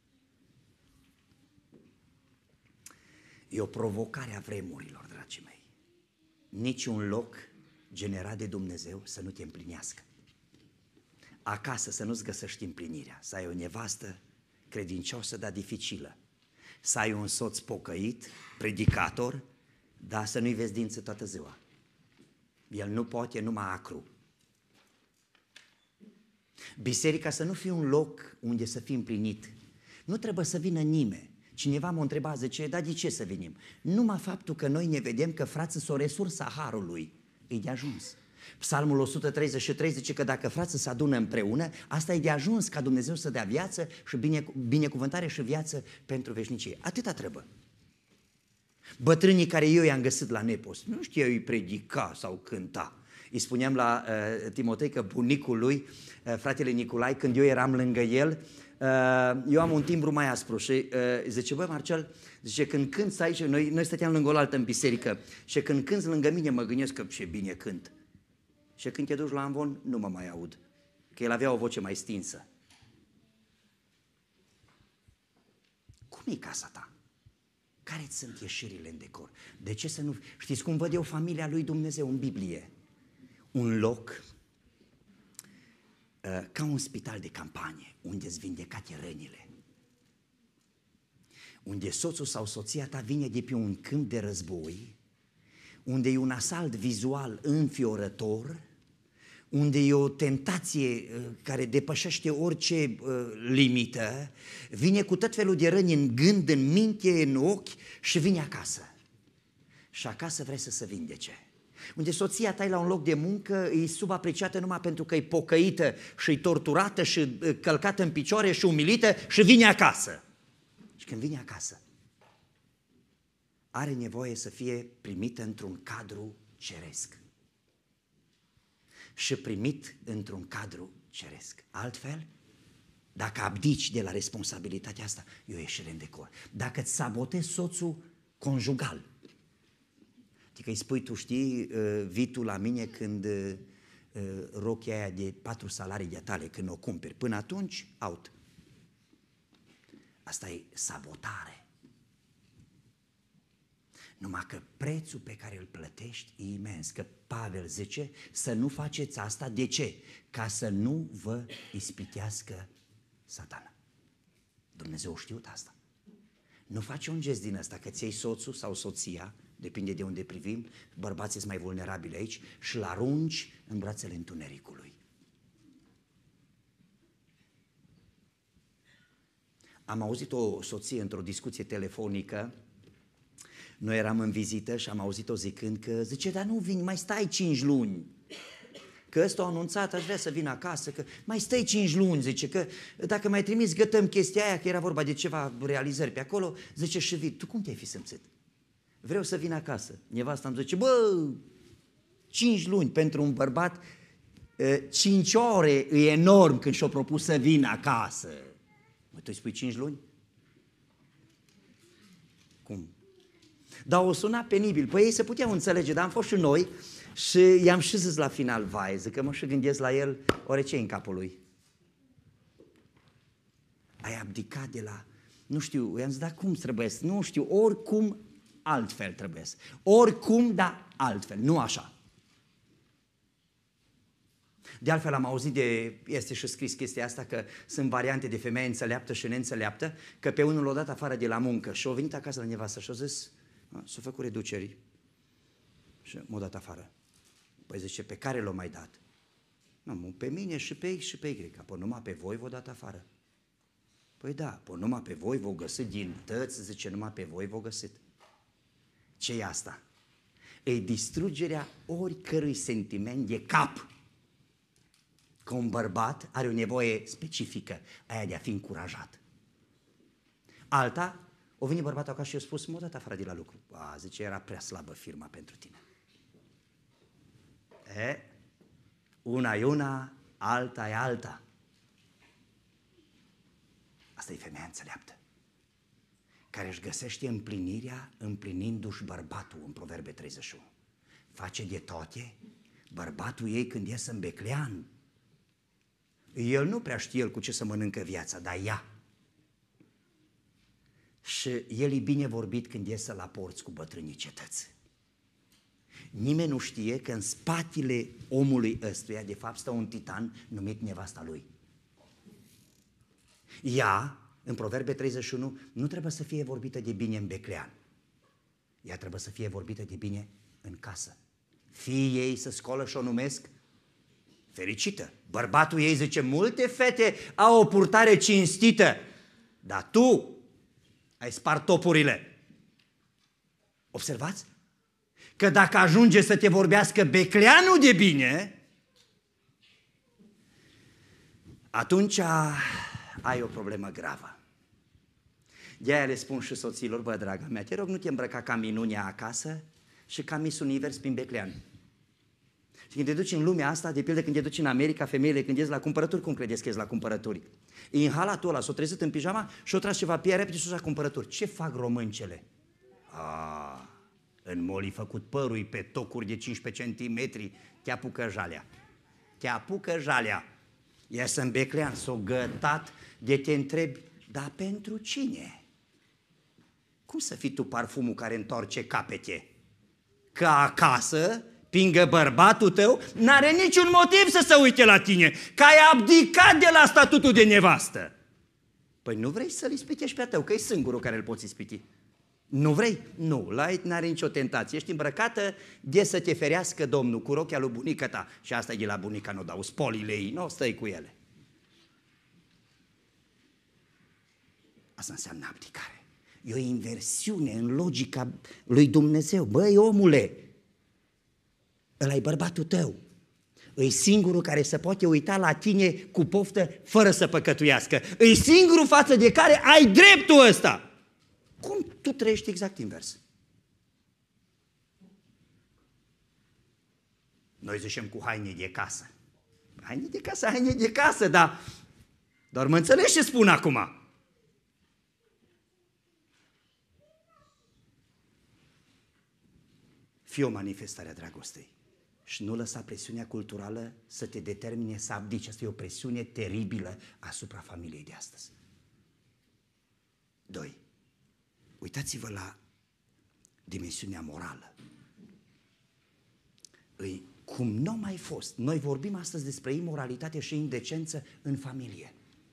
E o provocare a vremurilor, dragii mei. Niciun loc generat de Dumnezeu să nu te împlinească. Acasă să nu-ți găsești împlinirea, să ai o nevastă credincioasă, dar dificilă. Să ai un soț pocăit, predicator, dar să nu-i vezi dinții toată ziua. El nu poate, numai acru. Biserica să nu fie un loc unde să fii împlinit. Nu trebuie să vină nimeni. Cineva m-a întrebat, zice, dar de ce să venim? Numai faptul că noi ne vedem că frații sunt o resursă a harului, e de ajuns. Psalmul o sută treizeci și trei zice că dacă frații se adună împreună, asta e de ajuns ca Dumnezeu să dea viață și bine, binecuvântare și viață pentru veșnicie. Atâta trebuie. Bătrânii care eu i-am găsit la Nepos, nu știu eu îi predica sau cânta. Îi spuneam la uh, Timotei că bunicul lui, uh, fratele Nicolai, când eu eram lângă el, uh, eu am un timbru mai aspru și uh, zice, băi Marcel, zice, când cânți aici, noi, noi stăteam lângă o altă în biserică și când cânți lângă mine mă gândesc că ce bine cânt. Și când te duci la amvon, nu mă mai aud, că el avea o voce mai stinsă. Cum e casa ta? Care sunt ieșirile în decor? De ce să nu... Știți cum văd eu familia lui Dumnezeu în Biblie? Un loc uh, ca un spital de campanie, unde-ți vindecate rănile. Unde soțul sau soția ta vine de pe un câmp de război, unde e un asalt vizual înfiorător, unde e o tentație uh, care depășește orice uh, limită, vine cu tot felul de răni în gând, în minte, în ochi și vine acasă. Și acasă vrei să se vindece. Unde soția ta e la un loc de muncă, e subapreciată numai pentru că e pocăită și e torturată și uh, călcată în picioare și umilită și vine acasă. Și când vine acasă, are nevoie să fie primită într-un cadru ceresc. Și primit într-un cadru ceresc. Altfel, Dacă abdici de la responsabilitatea asta, e o ieșire în decor. Dacă îți sabotezi soțul conjugal, adică îi spui, tu știi, vii tu la mine când rochia aia de patru salarii de tale, când o cumperi. Până atunci, out. Asta e sabotare. Numai că prețul pe care îl plătești e imens. Că Pavel zice să nu faceți asta. De ce? Ca să nu vă ispitească Satana. Dumnezeu a știut asta. Nu face un gest din ăsta că ți iei soțul sau soția, depinde de unde privim, bărbații sunt mai vulnerabili aici, și îl arunci în brațele întunericului. Am auzit o soție într-o discuție telefonică, noi eram în vizită și am auzit-o zicând că, zice, dar nu vin, mai stai cinci luni. Că ăsta a anunțat, aș vrea să vin acasă, că mai stai cinci luni, zice, că dacă mai trimis gătăm chestia aia, că era vorba de ceva realizări pe acolo, zice, și vii, tu cum te-ai fi simțit? Vreau să vin acasă. Nevasta îmi zice, bă, cinci luni pentru un bărbat, cinci ore e enorm când și-o propus să vină acasă. Mă, tu îi spui cinci luni? Cum? Dar o suna penibil. Păi ei se puteau înțelege, dar am fost și noi și i-am și zis la final, vai, zic că mă și gândesc la el, ore ce în capul lui? Ai abdicat de la, nu știu, i-am zis, dar cum trebuie? Nu știu, oricum altfel trebuie. Oricum, dar altfel, nu așa. De altfel am auzit de, este și scris chestia asta, că sunt variante de femeie înțeleaptă și neînțeleaptă, că pe unul l-a dat afară de la muncă și a venit acasă la nevastă și a zis, s-a făcut reduceri și m-a dat afară. Păi zice, pe care l-a mai dat? Nu, pe mine și pe X și pe Y, apoi numai pe voi v-a dat afară. Păi da, păi numai pe voi v-au găsit din tăți, zice, numai pe voi v-au găsit. Ce e asta? E distrugerea oricărui sentiment de cap. Că un bărbat are o nevoie specifică, aia de a fi încurajat. Alta, o venit bărbatul acasă și i-a spus, m-a dat afară de la lucru. A, zice, era prea slabă firma pentru tine. E, una e una, alta e alta. Asta e femeia înțeleaptă, care își găsește împlinirea împlinindu-și bărbatul în Proverbe treizeci și unu. Face de toate, bărbatul ei când ies în beclean, el nu prea știe el cu ce să mănâncă viața, dar ea. Și el e bine vorbit când iese la porți cu bătrânii cetăți. Nimeni nu știe că în spatele omului ăstuia, de fapt, stă un titan numit nevasta lui. Ea, în Proverbe treizeci și unu, nu trebuie să fie vorbită de bine în beclean. Ea trebuie să fie vorbită de bine în casă. Fiii ei se scolă și o numesc fericită. Bărbatul ei zice, multe fete au o purtare cinstită, dar tu ai spart topurile. Observați? Că dacă ajunge să te vorbească becleanul de bine, atunci ai o problemă gravă. De-aia le spun și soților, bă, draga mea, te rog, nu te îmbrăca ca minunia acasă și ca Miss Univers prin beclean. Și când te duci în lumea asta, de pildă când te duci în America, femeile când ies la cumpărături, cum credeți că ies la cumpărături? E în halatul ăla, s-o trezit în pijama și-o tras ceva piele repede și-o la cumpărături. Ce fac româncele? A, în moli făcut părui pe tocuri de cincisprezece centimetri, te apucă jalea. Te apucă jalea. Ies în beclean, s-o gătat de te întrebi, dar pentru cine? Cum să fii tu parfumul care întoarce capete? Că acasă, pingă bărbatul tău, n-are niciun motiv să se uite la tine, că ai abdicat de la statutul de nevastă. Păi nu vrei să-l ispitești pe a tău, că e singurul care îl poți ispiti. Nu vrei? Nu, la ei n-are nicio tentație. Ești îmbrăcată de să te ferească Domnul cu rochia lui bunica ta. Și asta e de la bunica, nu dau spolile ei, nu stai cu ele. Asta înseamnă abdicare. E o inversiune în logica lui Dumnezeu. Băi, omule, ăla-i bărbatul tău. E singurul care se poate uita la tine cu poftă fără să păcătuiască. E singurul față de care ai dreptul ăsta. Cum tu trăiești exact invers? Noi zicem cu haine de casă. Haine de casă, haine de casă, dar Doar mă înțelegi ce spun acum? Fii o manifestare a dragostei și nu lăsa presiunea culturală să te determine să abdici. Asta e o presiune teribilă asupra familiei de astăzi. Doi. Uitați-vă la dimensiunea morală. Îi, cum nu a mai fost. Noi vorbim astăzi despre imoralitate și indecență în familie.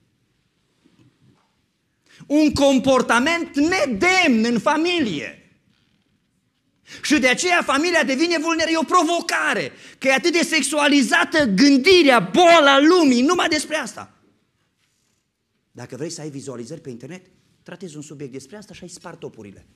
Un comportament nedemn în familie. Și de aceea familia devine vulnerabilă, e o provocare, că e atât de sexualizată gândirea, boala lumii, numai despre asta. Dacă vrei să ai vizualizări pe internet, tratezi un subiect despre asta și ai spart topurile.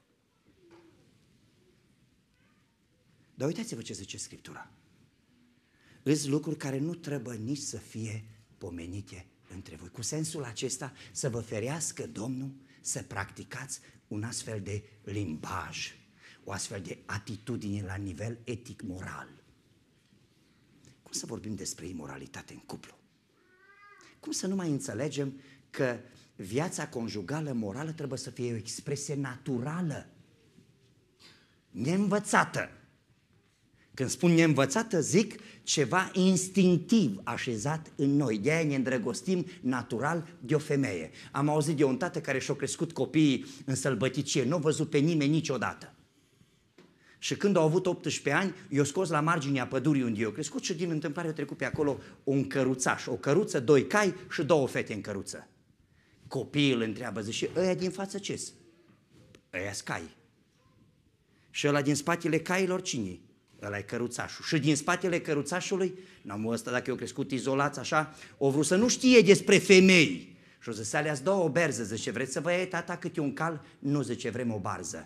Dar uitați-vă ce zice Scriptura. Îs lucruri care nu trebuie nici să fie pomenite între voi. Cu sensul acesta să vă ferească Domnul să practicați un astfel de limbaj, o astfel de atitudine la nivel etic-moral. Cum să vorbim despre imoralitate în cuplu? Cum să nu mai înțelegem că viața conjugală morală trebuie să fie o expresie naturală, neînvățată. Când spun neînvățată, zic ceva instinctiv așezat în noi. De-aia ne îndrăgostim natural de o femeie. Am auzit de un tată care și-a crescut copiii în sălbăticie, nu a văzut pe nimeni niciodată. Și când au avut optsprezece ani, i-a scos la marginea pădurii unde i-a crescut și din întâmplare a trecut pe acolo un căruțaș, o căruță, doi cai și două fete în căruță. Copiii îl întreabă, zice, ăia din față ce-s? Ăia-s cai. Și ăla din spatele cailor cine? Ăla e căruțașul. Și din spatele căruțașului, n-am ăsta dacă eu crescut izolați așa, o vrut să nu știe despre femei. Și o zis, alea-s două o berză, zice, vreți să vă iei tata câte un cal? Nu, zice, vrem o barză.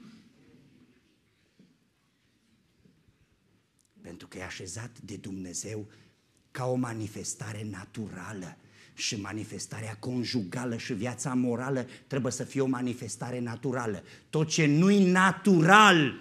Pentru că e așezat de Dumnezeu ca o manifestare naturală. Și manifestarea conjugală și viața morală trebuie să fie o manifestare naturală. Tot ce nu-i natural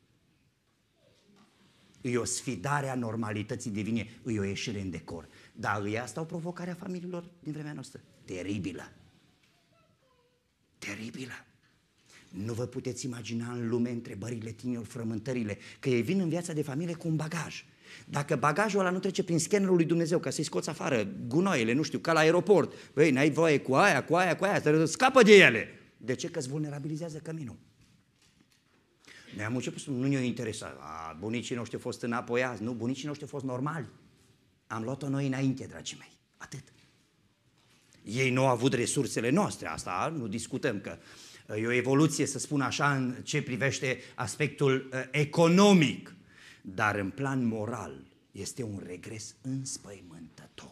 e o sfidare a normalității divine, e o ieșire în decor. Dar e asta o provocare a familiilor din vremea noastră? Teribilă. Teribilă. Nu vă puteți imagina în lume întrebările tinerilor, frământările, că ei vin în viața de familie cu un bagaj. Dacă bagajul ăla nu trece prin scannerul lui Dumnezeu ca să-i scoți afară gunoaiele, nu știu, ca la aeroport, băi, n-ai voie cu aia, cu aia, cu aia, scapă de ele. De ce? Că îți vulnerabilizează căminul. Noi am început să nu ne-o interesa. A, bunicii noștri au fost înapoiați, nu, bunicii noștri au fost normali. Am luat-o noi înainte, dragii mei, atât. Ei nu au avut resursele noastre, asta nu discutăm, că e o evoluție, să spun așa, în ce privește aspectul uh, economic, dar în plan moral este un regres înspăimântător.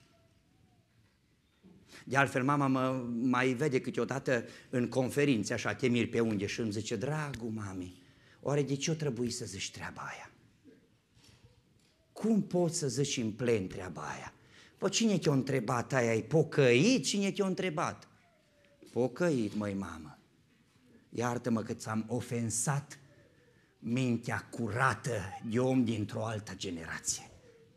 De altfel, mama mă mai vede câteodată în conferințe, așa, te miri pe unghie și îmi zice, dragul mami, oare de ce o trebuie să zici treaba aia? Cum poți să zici în plen treaba aia? Păi cine te-a întrebat aia? Ai pocăit? Cine te-a întrebat? Pocăit, măi, mamă. Iartă-mă că ți-am ofensat mintea curată de om dintr-o altă generație.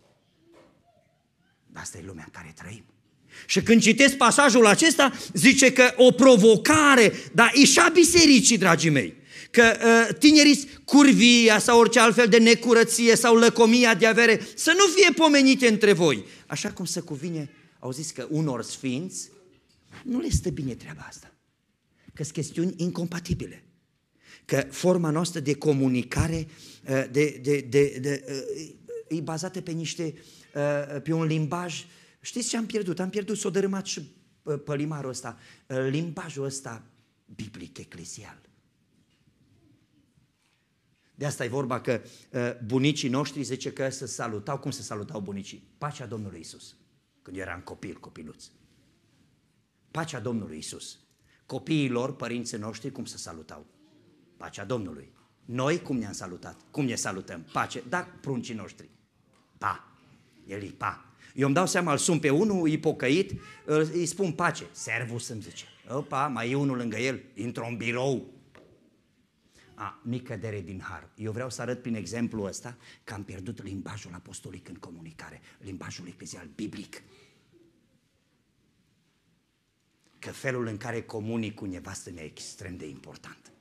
Dar asta e lumea în care trăim. Și când citesc pasajul acesta, zice că o provocare, dar e și a bisericii, dragii mei, că uh, tinerii curvia sau orice altfel de necurăție sau lăcomia de avere să nu fie pomenite între voi. Așa cum se cuvine, au zis că unor sfinți nu le stă bine treaba asta. Că sunt chestiuni incompatibile. Că forma noastră de comunicare uh, de, de, de, de, uh, e bazată pe niște, uh, pe un limbaj. Știți ce am pierdut? Am pierdut, s-o dărâmat și uh, pălimarul ăsta, uh, limbajul ăsta biblic, eclesial. De asta e vorba că uh, bunicii noștri zice că se salutau. Cum se salutau bunicii? Pacea Domnului Iisus. Când eram copil, copiluț. Pacea Domnului Iisus. Copiii lor, părinții noștri, cum se salutau? Pacea Domnului. Noi cum ne-am salutat? Cum ne salutăm? Pace. Da, pruncii noștri. Pa. El e pa. Eu îmi dau seama, îl sun pe unul, e pocăit, îi spun pace. Servus îmi zice. Opa, mai e unul lângă el, intră în birou. A, mică cădere din har. Eu vreau să arăt prin exemplu ăsta că am pierdut limbajul apostolic în comunicare, limbajul eclezial biblic. că felul în care comunic cu nevastă mea e extrem de important.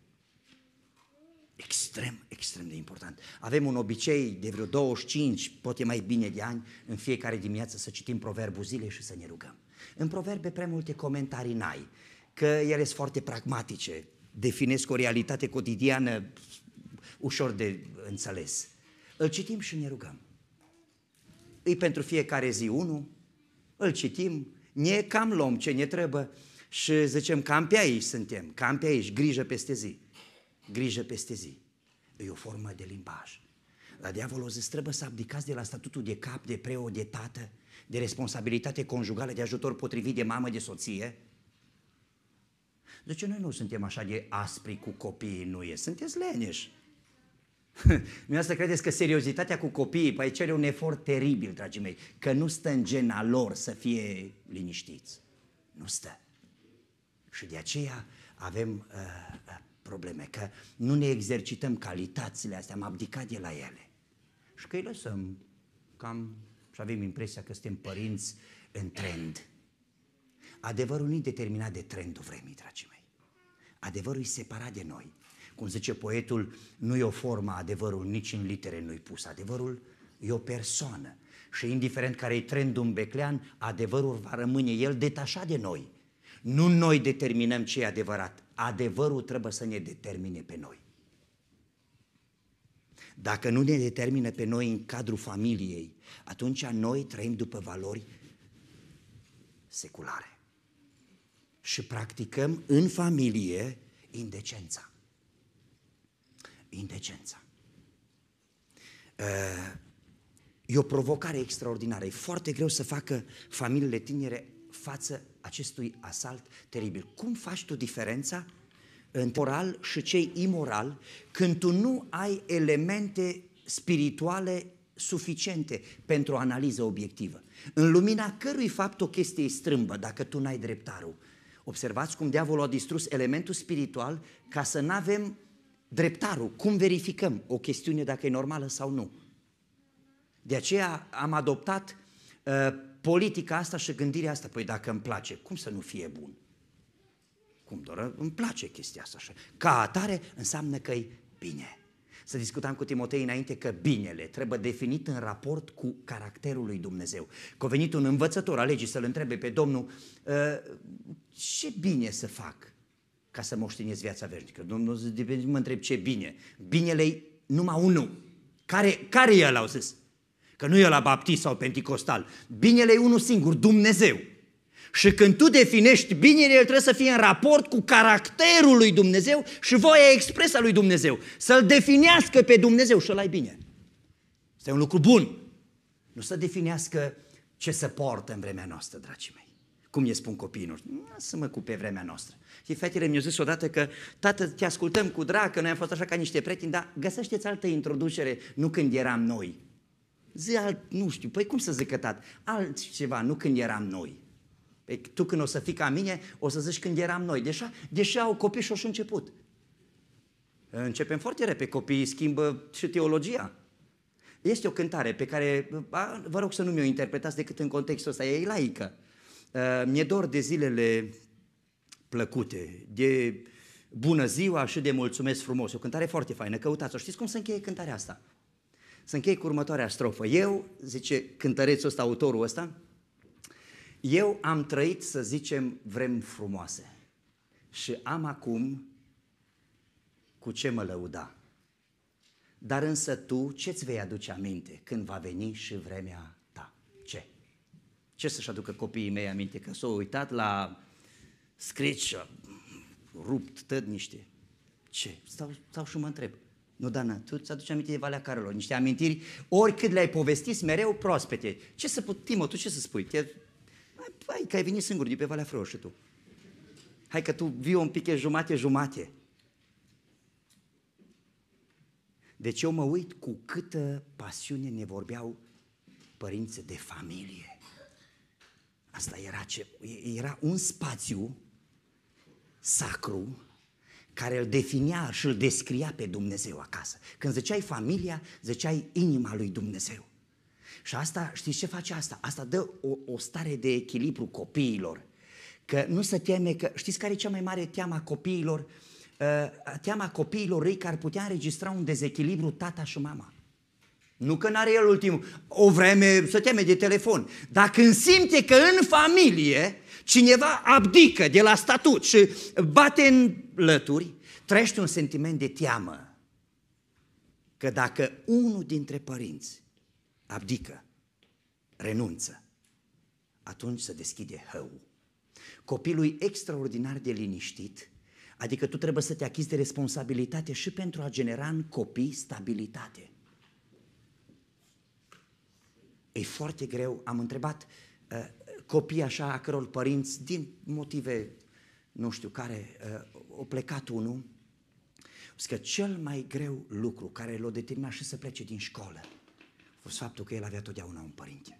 Extrem, extrem de important. Avem un obicei de vreo douăzeci și cinci, poate mai bine de ani, în fiecare dimineață să citim proverbul zilei și să ne rugăm. În proverbe prea multe comentarii n-ai, că ele sunt foarte pragmatice, definesc o realitate cotidiană ușor de înțeles. Îl citim și ne rugăm. Îi pentru fiecare zi unul, îl citim, ne cam luăm ce ne trebuie și zicem cam pe aici suntem, cam pe aici, grijă peste zi. Grijă peste zi. E o formă de limbaj. La diavolul zis, trebuie să abdicați de la statutul de cap, de preot, de tată, de responsabilitate conjugală, de ajutor potrivit, de mamă, de soție. De ce noi nu suntem așa de aspri cu copiii, nu e? Sunteți leneși. Nu să credeți că seriozitatea cu copiii păi cere un efort teribil, dragii mei, că nu stă în gena lor să fie liniștiți. Nu stă. Și de aceea avem uh, probleme, că nu ne exercităm calitățile astea, am abdicat de la ele. Și că îi lăsăm cam și avem impresia că suntem părinți în trend. Adevărul nu e determinat de trendul vremii, dragii mei. Adevărul e separat de noi. Cum zice poetul, nu e o formă, adevărul nici în litere nu-i pus. Adevărul e o persoană. Și indiferent care e trendul în beclean, adevărul va rămâne el detașat de noi. Nu noi determinăm ce e adevărat. Adevărul trebuie să ne determine pe noi. Dacă nu ne determină pe noi în cadrul familiei, atunci noi trăim după valori seculare. Și practicăm în familie indecența. Indecența. E o provocare extraordinară. E foarte greu să facă familiile tinere față acestui asalt teribil. Cum faci tu diferența între moral și cei imoral când tu nu ai elemente spirituale suficiente pentru o analiză obiectivă? În lumina cărui fapt o chestie e strâmbă dacă tu n-ai dreptarul? Observați cum diavolul a distrus elementul spiritual ca să nu avem dreptarul. Cum verificăm o chestiune dacă e normală sau nu? De aceea am adoptat uh, politica asta și gândirea asta. Păi dacă îmi place, cum să nu fie bun? Cum doar îmi place chestia asta așa. Ca atare înseamnă că e bine. Să discutam cu Timotei înainte că binele trebuie definit în raport cu caracterul lui Dumnezeu. Că a venit un învățător al legii să-l întrebe pe Domnul ce bine să fac ca să moștenesc viața veșnică. Domnul zice, mă întreb ce bine. Binele-i numai unul. Care, care e ăla, au zis? Că nu e la baptist sau penticostal. Binele e unul singur, Dumnezeu. Și când tu definești binele, el trebuie să fie în raport cu caracterul lui Dumnezeu și voia expresă a lui Dumnezeu. Să-l definească pe Dumnezeu și ăla-i bine. Este un lucru bun. Nu să definească ce se poartă în vremea noastră, dragii mei. Cum ne spun copiii noștri? Lasă-mă cu pe vremea noastră. Și fetele mi-au zis odată că, tată, te ascultăm cu drag, că noi am fost așa ca niște prieteni, dar găsește-ți altă introducere, nu când eram noi. Zi alt, nu știu, păi cum să zic că tată? Altceva, nu când eram noi. Păi tu când o să fii ca mine, o să zici când eram noi. Deja, deja au copii și-au și început. Începem foarte repede, copiii schimbă și teologia. Este o cântare pe care, a, vă rog să nu mi-o interpretați decât în contextul ăsta, e laică. Mi-e dor de zilele plăcute, de bună ziua și de mulțumesc frumos. O cântare foarte faină, căutați-o. Știți cum se încheie cântarea asta? Se încheie cu următoarea strofă. Eu, zice cântărețul ăsta, autorul ăsta, eu am trăit, să zicem, vremi frumoase și am acum cu ce mă lăuda. Dar însă tu ce-ți vei aduce aminte când va veni și vremea ta? Ce? Ce să-și aducă copiii mei aminte? Că s-au uitat la script și rupt tot niște. Ce? Stau, stau și mă întreb. Nu, Dana, tu ți-aduci aminte de Valea Carolor, niște amintiri, oricât le-ai povestit, mereu proaspete. Ce să put, Timo, tu ce să spui? Te... Hai că ai venit singur de pe Valea Frău și tu. Hai că tu vii un pic jumate-jumate. Deci eu mă uit cu câtă pasiune ne vorbeau părinții de familie. Asta era, ce, era un spațiu sacru care îl definea și îl descria pe Dumnezeu acasă. Când ziceai familia, ziceai inima lui Dumnezeu. Și asta, știți ce face asta? Asta dă o, o stare de echilibru copiilor, Că nu se teme că... Știți care e cea mai mare teama copiilor? Teama copiilor răi că ar putea înregistra un dezechilibru tata și mama. Nu că n-are el ultimul. O vreme se teme de telefon. Dar când simte că în familie cineva abdică de la statut și bate în lături, trăiește un sentiment de teamă. Că dacă unul dintre părinți abdică, renunță, atunci se deschide hău. Copilul e extraordinar de liniștit, adică tu trebuie să te achizi de responsabilitate și pentru a genera în copii stabilitate. E foarte greu, am întrebat uh, copii așa a căror părinți, din motive nu știu care, uh, au plecat unul, că cel mai greu lucru care l-a determinat și să plece din școală a fost faptul că el avea totdeauna un părinte.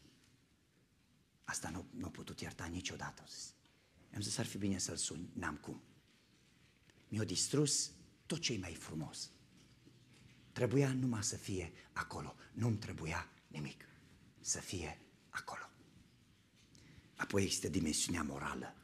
Asta nu, nu a putut ierta niciodată. Am zis, ar fi bine să-l suni, n-am cum. Mi-a distrus tot ce e mai frumos. Trebuia numai să fie acolo, nu-mi trebuia nimic, să fie acolo. Apoi există dimensiunea morală.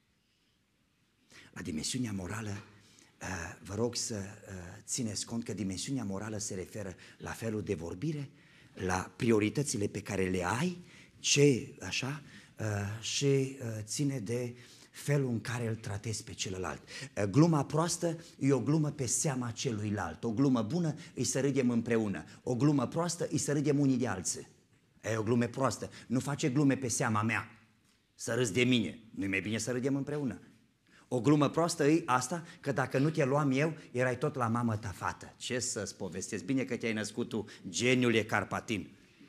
La dimensiunea morală, vă rog să țineți cont că dimensiunea morală se referă la felul de vorbire, la prioritățile pe care le ai, ce, așa, și ține de felul în care îl tratezi pe celălalt. Gluma proastă e o glumă pe seama celuilalt, o glumă bună îi să râdem împreună, o glumă proastă îi să râdem unii de alții. E o glumă proastă, nu face glume pe seama mea, să râzi de mine, nu-i mai bine să râdem împreună. O glumă proastă e asta, că dacă nu te luam eu, erai tot la mamă ta fată. Ce să-ți povestesc? Bine că te-ai născut tu, geniule Carpatin.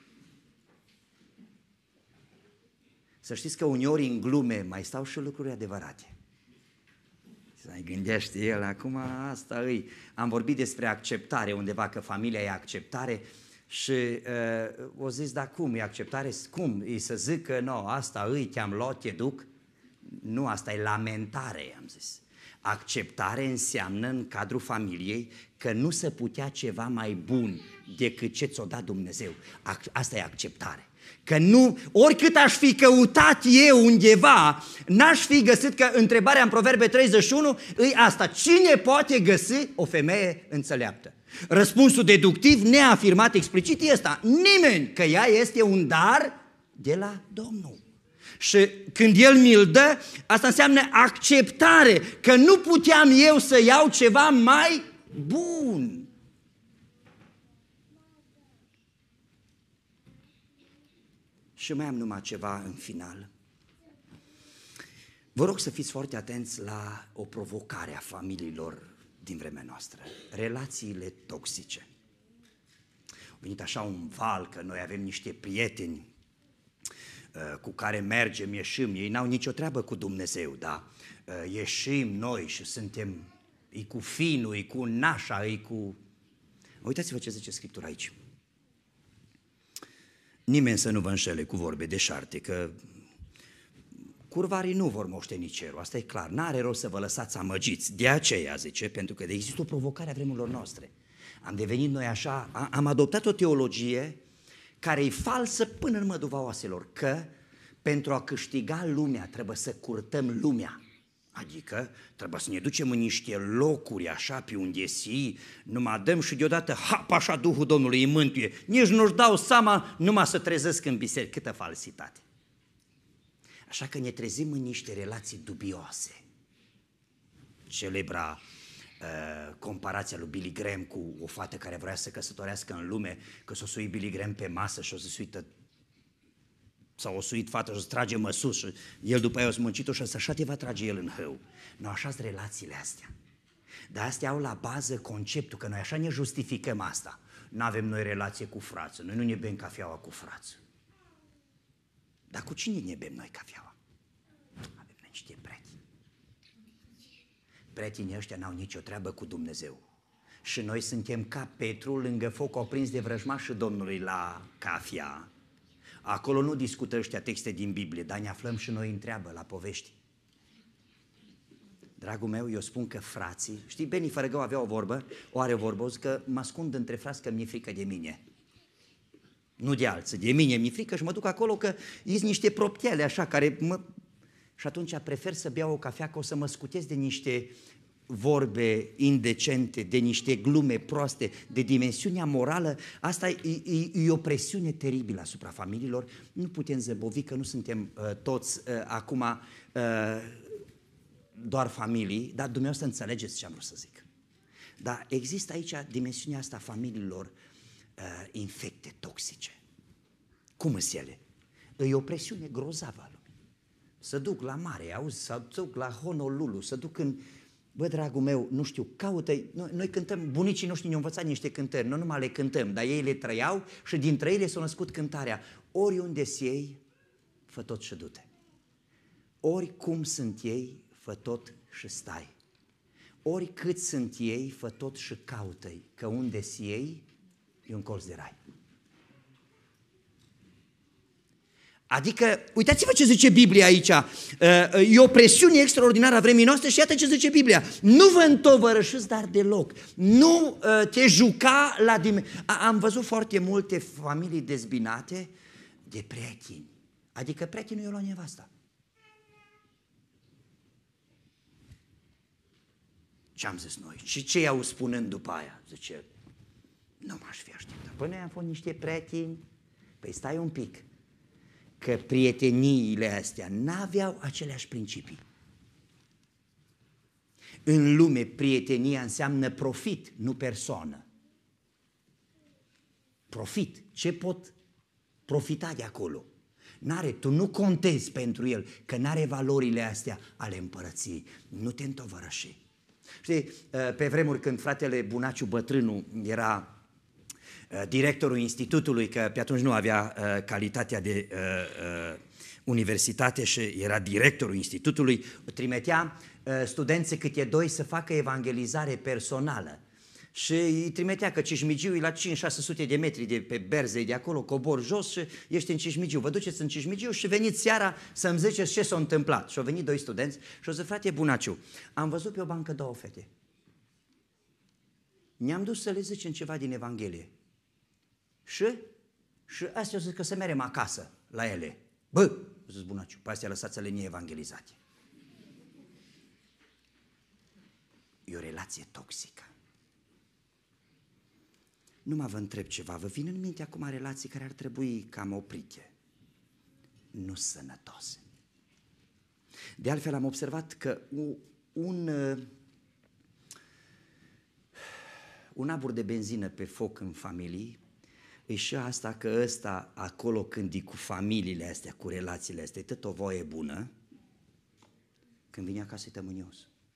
Să știți că uneori în glume mai stau și lucruri adevărate. Să mai gândește el, acum asta îi... Am vorbit despre acceptare undeva, că familia e acceptare și uh, o zis, da cum e acceptare? Cum? E să zic că nu, asta îi, te-am luat, te duc? Nu, asta e lamentare, am zis. Acceptare înseamnă în cadrul familiei că nu se putea ceva mai bun decât ce ți-o dat Dumnezeu. Asta e acceptare. Că nu, oricât aș fi căutat eu undeva, n-aș fi găsit, că întrebarea în Proverbe treizeci și unu e asta: cine poate găsi o femeie înțeleaptă? Răspunsul deductiv, neafirmat explicit, e ăsta: nimeni, că ea este un dar de la Domnul. Și când El mi-l dă, asta înseamnă acceptare, că nu puteam eu să iau ceva mai bun. Și mai am numai ceva în final. Vă rog să fiți foarte atenți la o provocare a familiilor din vremea noastră. Relațiile toxice. A venit așa un val că noi avem niște prieteni uh, cu care mergem, ieșim. Ei n-au nicio treabă cu Dumnezeu, da? Uh, ieșim noi și suntem, e cu finul, e cu nașa, e cu... Uitați-vă ce zice Scriptura aici. Nimeni să nu vă înșele cu vorbe deșarte, că curvarii nu vor moșteni cerul, asta e clar, n-are rost să vă lăsați amăgiți. De aceea, zice, pentru că există o provocare a vremurilor noastre. Am devenit noi așa, am adoptat o teologie care e falsă până în măduva oaselor, că pentru a câștiga lumea trebuie să curtăm lumea. Adică trebuie să ne ducem în niște locuri așa pe unde si, numai dăm și deodată, hap, așa Duhul Domnului îi mântuie. Nici nu-și dau seama numai să trezesc în biserică. Câtă falsitate! Așa că ne trezim în niște relații dubioase. Celebra uh, comparația lui Billy Graham cu o fată care vrea să căsătorească în lume, că s-o sui Billy Graham pe masă și o să se uită, sau o suit fată și o să trage măsus și el după aia o să mâncit-o și așa te va trage el în hău. Nu, așa-s relațiile astea. Dar astea au la bază conceptul că noi așa ne justificăm asta. Nu avem noi relație cu frață, noi nu ne bem cafeaua cu frață. Dar cu cine ne bem noi cafeaua? Avem noi niște prieteni. Prietenii ăștia n-au nicio treabă cu Dumnezeu. Și noi suntem ca Petru lângă foc oprins de vrăjmașul Domnului la cafea. Acolo nu discută ăștia texte din Biblie, dar ne aflăm și noi în treabă, la povești. Dragul meu, eu spun că frații, știi, Beni Fărăgău avea o vorbă, o are o vorbă, o zic că mă ascund între frați că mi-e frică de mine. Nu de alții, de mine mi-e frică și mă duc acolo că ies niște proptiele așa care mă... și atunci prefer să beau o cafea că o să mă scutez de niște vorbe indecente, de niște glume proaste, de dimensiunea morală. Asta e, e, e o presiune teribilă asupra familiilor. Nu putem zăbovi că nu suntem uh, toți uh, acum uh, doar familii, dar dumneavoastră înțelegeți ce am vrut să zic. Dar există aici dimensiunea asta a familiilor uh, infecte, toxice. Cum sunt ele? E o presiune grozavă a lumii. Să duc la mare, auzi, să duc la Honolulu, să duc în... Bă, dragul meu, nu știu, caută-i, noi, noi cântăm, bunicii noștri ne-au învățat niște cântări, nu numai le cântăm, dar ei le trăiau și dintre ele s-a născut cântarea. Oriunde-s ei, fă tot și du-te. Oricum sunt ei, fă tot și stai. Oricât sunt ei, fă tot și caută-i, că unde-s ei, e un colț de rai. Adică, uitați-vă ce zice Biblia aici, e o presiune extraordinară a vremii noastre și iată ce zice Biblia. Nu vă întovărășiți, dar deloc. Nu te juca la dimensiune. Am văzut foarte multe familii dezbinate de prieteni. Adică prietenul i-a luat nevasta. Ce am zis noi? Și ce i-au spunând după aia? Zice, nu m-aș fi așteptat. Păi noi am fost niște prieteni. Păi stai un pic. Că prieteniile astea n-aveau aceleași principii. În lume, prietenia înseamnă profit, nu persoană. Profit. Ce pot profita de acolo? N-are, tu nu contezi pentru el, că n-are valorile astea ale împărăției. Nu te întovărăși. Știi, pe vremuri când fratele Bunaciu Bătrânu era directorul institutului, că pe atunci nu avea uh, calitatea de uh, uh, universitate și era directorul institutului, trimitea uh, studenții câte doi să facă evangelizare personală. Și îi trimitea că Cismigiu e la cinci șase sute de metri de pe Berzei de acolo, cobor jos și ești în Cismigiu. Vă duceți în Cismigiu și veniți seara să-mi ziceți ce s-a întâmplat. Și au venit doi studenți și au zis, frate Bunaciu, am văzut pe o bancă două fete. Ne-am dus să le zicem ceva din Evanghelie. Și? Și astea au zis că să merem acasă la ele. Bă, zis Bunaciu, pe astea lăsați-le neevangelizate. E o relație toxică. Numai vă întreb ceva, vă vin în minte acum relații care ar trebui cam oprite. Nu sănătoase. De altfel am observat că un, un abur de benzină pe foc în familii e și asta că ăsta acolo când e cu familiile astea, cu relațiile astea, e tot o voie bună, când vine acasă e tămânios.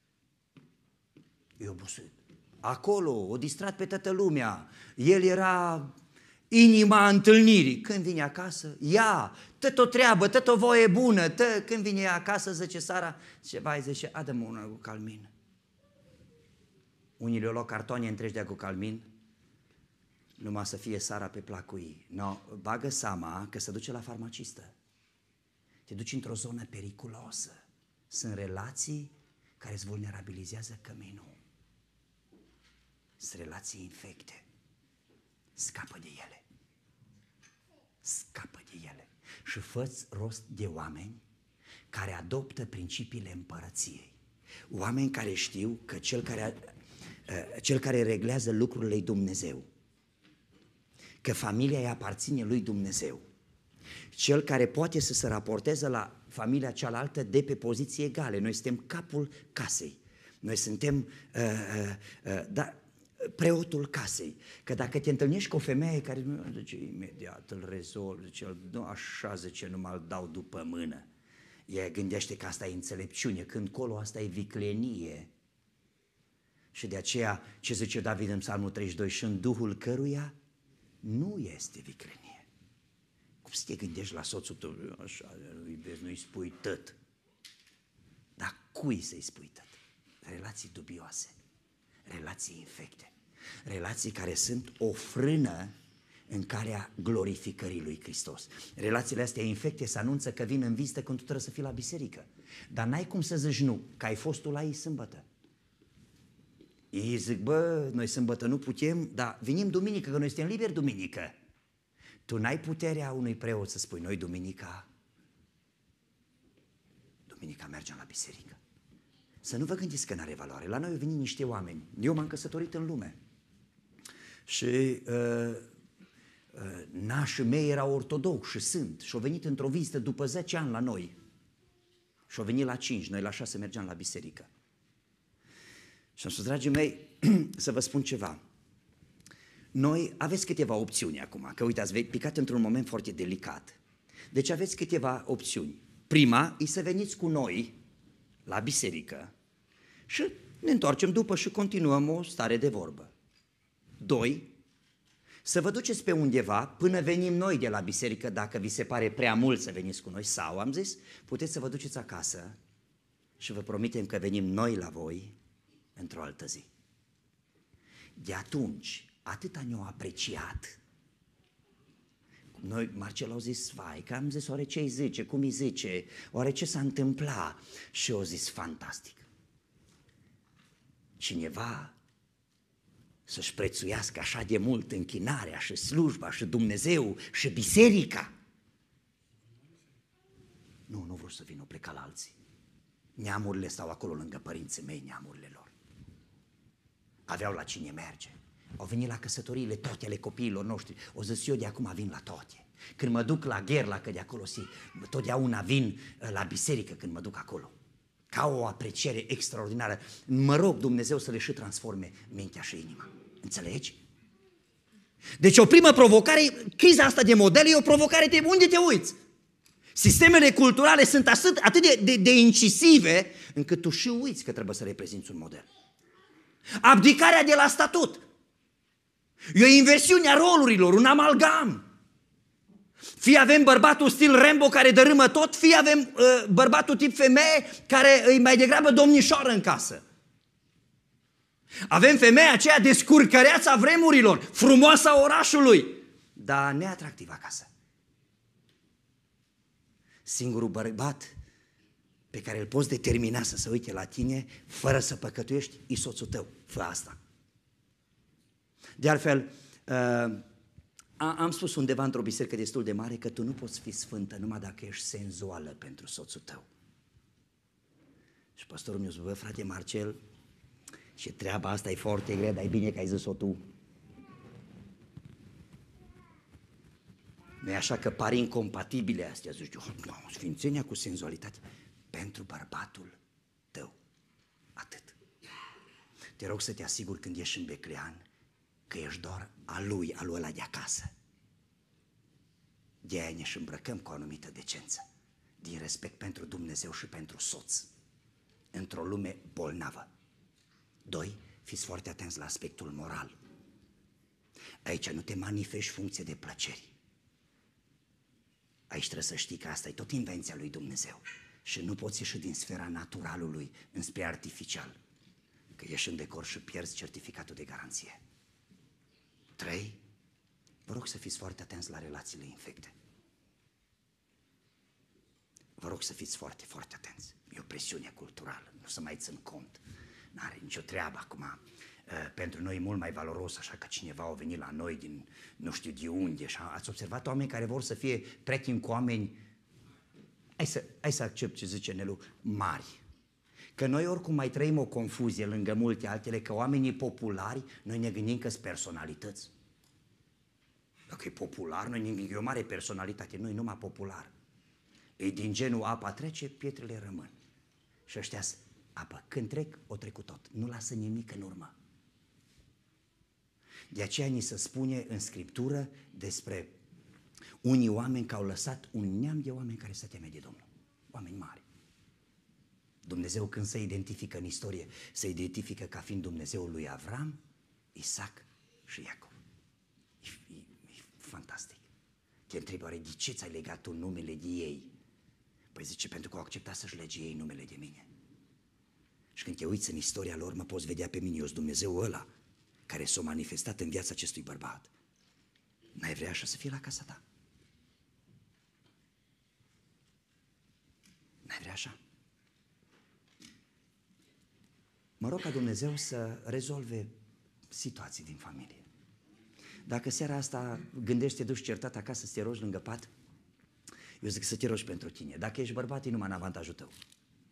E obosit. Acolo, o distrat pe toată lumea, el era inima întâlnirii. Când vine acasă, ia, tot o treabă, tot o voie bună, tă, când vine acasă, zice Sara, ce vai, zice, adă-mă una cu calmin. Unii le-au luat cartoane întregi de cu calmin, numai să fie Sara pe placul ei. No, bagă seama că se duce la farmacistă. Te duci într-o zonă periculoasă. Sunt relații care îți vulnerabilizează căminul. Sunt relații infecte. Scapă de ele. Scapă de ele. Și fă-ți rost de oameni care adoptă principiile împărăției. Oameni care știu că cel care, cel care reglează lucrurile e Dumnezeu. Că familia îi aparține lui Dumnezeu. Cel care poate să se raporteze la familia cealaltă de pe poziții egale. Noi suntem capul casei. Noi suntem uh, uh, uh, da, preotul casei. Că dacă te întâlnești cu o femeie care nu zice imediat, îl rezolv, zice, nu, așa zice, nu mă dau după mână. Ea gândește că asta e înțelepciune, când colo asta e viclenie. Și de aceea, ce zice David în Psalmul treizeci și doi, și în duhul căruia nu este viclenie. Cum să te gândești la soțul tău, așa, nu-i spui tot. Dar cui să-i spui tot? Relații dubioase, relații infecte, relații care sunt o frână în calea glorificării lui Hristos. Relațiile astea infecte se anunță că vin în vizită când tu trebuie să fii la biserică. Dar n-ai cum să zici nu, că ai fost tu la ei sâmbătă. Ei zic, bă, noi sâmbătă nu putem, dar venim duminică, că noi suntem liberi duminică. Tu n-ai puterea unui preot să spui, noi duminica, duminica mergem la biserică. Să nu vă gândiți că n-are valoare. La noi au venit niște oameni. Eu m-am căsătorit în lume. Și uh, uh, nașii mei erau ortodoxi și sunt. Și au venit într-o vizită după zece ani la noi. Și au venit la cinci, noi la șase mergeam la biserică. Și am spus, dragii mei, să vă spun ceva. Noi aveți câteva opțiuni acum, că uite, ați picat într-un moment foarte delicat. Deci aveți câteva opțiuni. Prima e să veniți cu noi la biserică și ne întoarcem după și continuăm o stare de vorbă. Doi, să vă duceți pe undeva până venim noi de la biserică, dacă vi se pare prea mult să veniți cu noi, sau, am zis, puteți să vă duceți acasă și vă promitem că venim noi la voi într-o altă zi. De atunci, atâta ne-au apreciat. Noi, Marcel, au zis, vai, că am zis, oare ce îi zice, cum îi zice, oare ce s-a întâmplat? Și au zis, fantastic. Cineva să-și prețuiască așa de mult închinarea și slujba și Dumnezeu și biserica. Nu, nu vreau să vin, o pleca la alții. Neamurile stau acolo lângă părinții mei, neamurile lor. Aveau la cine merge. Au venit la căsătoriile toate ale copiilor noștri. O zis, eu de acum vin la toate. Când mă duc la Gherla, că de acolo si, totdeauna vin la biserică când mă duc acolo. Ca o apreciere extraordinară. Mă rog Dumnezeu să le și transforme mintea și inima. Înțelegi? Deci o primă provocare, criza asta de modele e o provocare de unde te uiți. Sistemele culturale sunt atât, atât de, de, de incisive încât tu și uiți că trebuie să reprezinți un model. Abdicarea de la statut. E o inversiune a rolurilor, un amalgam. Fie avem bărbatul stil Rambo care dărâmă tot, fie avem uh, bărbatul tip femeie care îi mai degrabă domnișoară în casă. Avem femeia aceea de scurcăreața vremurilor, frumoasa orașului, dar neatractivă acasă. Singurul bărbat pe care îl poți determina să se uite la tine fără să păcătuiești e soțul tău. Fă asta. De altfel, uh, am spus undeva într-o biserică destul de mare că tu nu poți fi sfântă numai dacă ești senzuală pentru soțul tău. Și pastorul mi-a zis, bă, frate Marcel, și treaba asta e foarte grea, dar e bine că ai zis-o tu. Nu e așa că pari incompatibile astea, zici, no, sfințenia cu senzualitate pentru bărbatul tău. Atât. Te rog să te asiguri când ieși în beclean că ești doar a lui, a lui ăla de acasă. De aia ne și îmbrăcăm cu o anumită decență, din respect pentru Dumnezeu și pentru soț, într-o lume bolnavă. Doi, fiți foarte atenți la aspectul moral. Aici nu te manifesti funcție de plăceri. Aici trebuie să știi că asta e tot invenția lui Dumnezeu și nu poți ieși din sfera naturalului înspre artificial, că ieși în decor și pierzi certificatul de garanție. Trei, vă rog să fiți foarte atenți la relațiile infecte. Vă rog să fiți foarte, foarte atenți. E o presiune culturală, nu să mai țin cont. N-are nicio treabă acum. Pentru noi e mult mai valoros așa că cineva a venit la noi din nu știu de unde. Așa. Ați observat oameni care vor să fie prieteni cu oameni, hai să, hai să accept ce zice Nelu, mari. Că noi oricum mai trăim o confuzie lângă multe altele, că oamenii populari, noi ne gândim că sunt personalități. Dacă e popular, noi ne gândim că e o mare personalitate, nu e numai popular. E din genul apa trece, pietrele rămân. Și ăștia apă, când trec, o trecut tot, nu lasă nimic în urmă. De aceea ni se spune în Scriptură despre unii oameni că au lăsat un neam de oameni care se teme de Domnul, oameni mari. Dumnezeu când se identifică în istorie, se identifică ca fiind Dumnezeul lui Avram, Isaac și Iacov. E, e, e fantastic. Te întrebi, oare de ce ți-ai legat tu numele de ei? Păi zice, pentru că au acceptat să-și lege ei numele de mine. Și când te uiți în istoria lor, mă poți vedea pe mine, eu sunt Dumnezeu ăla care s-a manifestat în viața acestui bărbat. N-ai vrea așa să fie la casa ta? N-ai vrea așa? Mă rog ca Dumnezeu să rezolve situații din familie. Dacă seara asta gândești, te duci certat acasă să te rogi lângă pat, eu zic să te rogi pentru tine. Dacă ești bărbat, e numai în avantajul tău.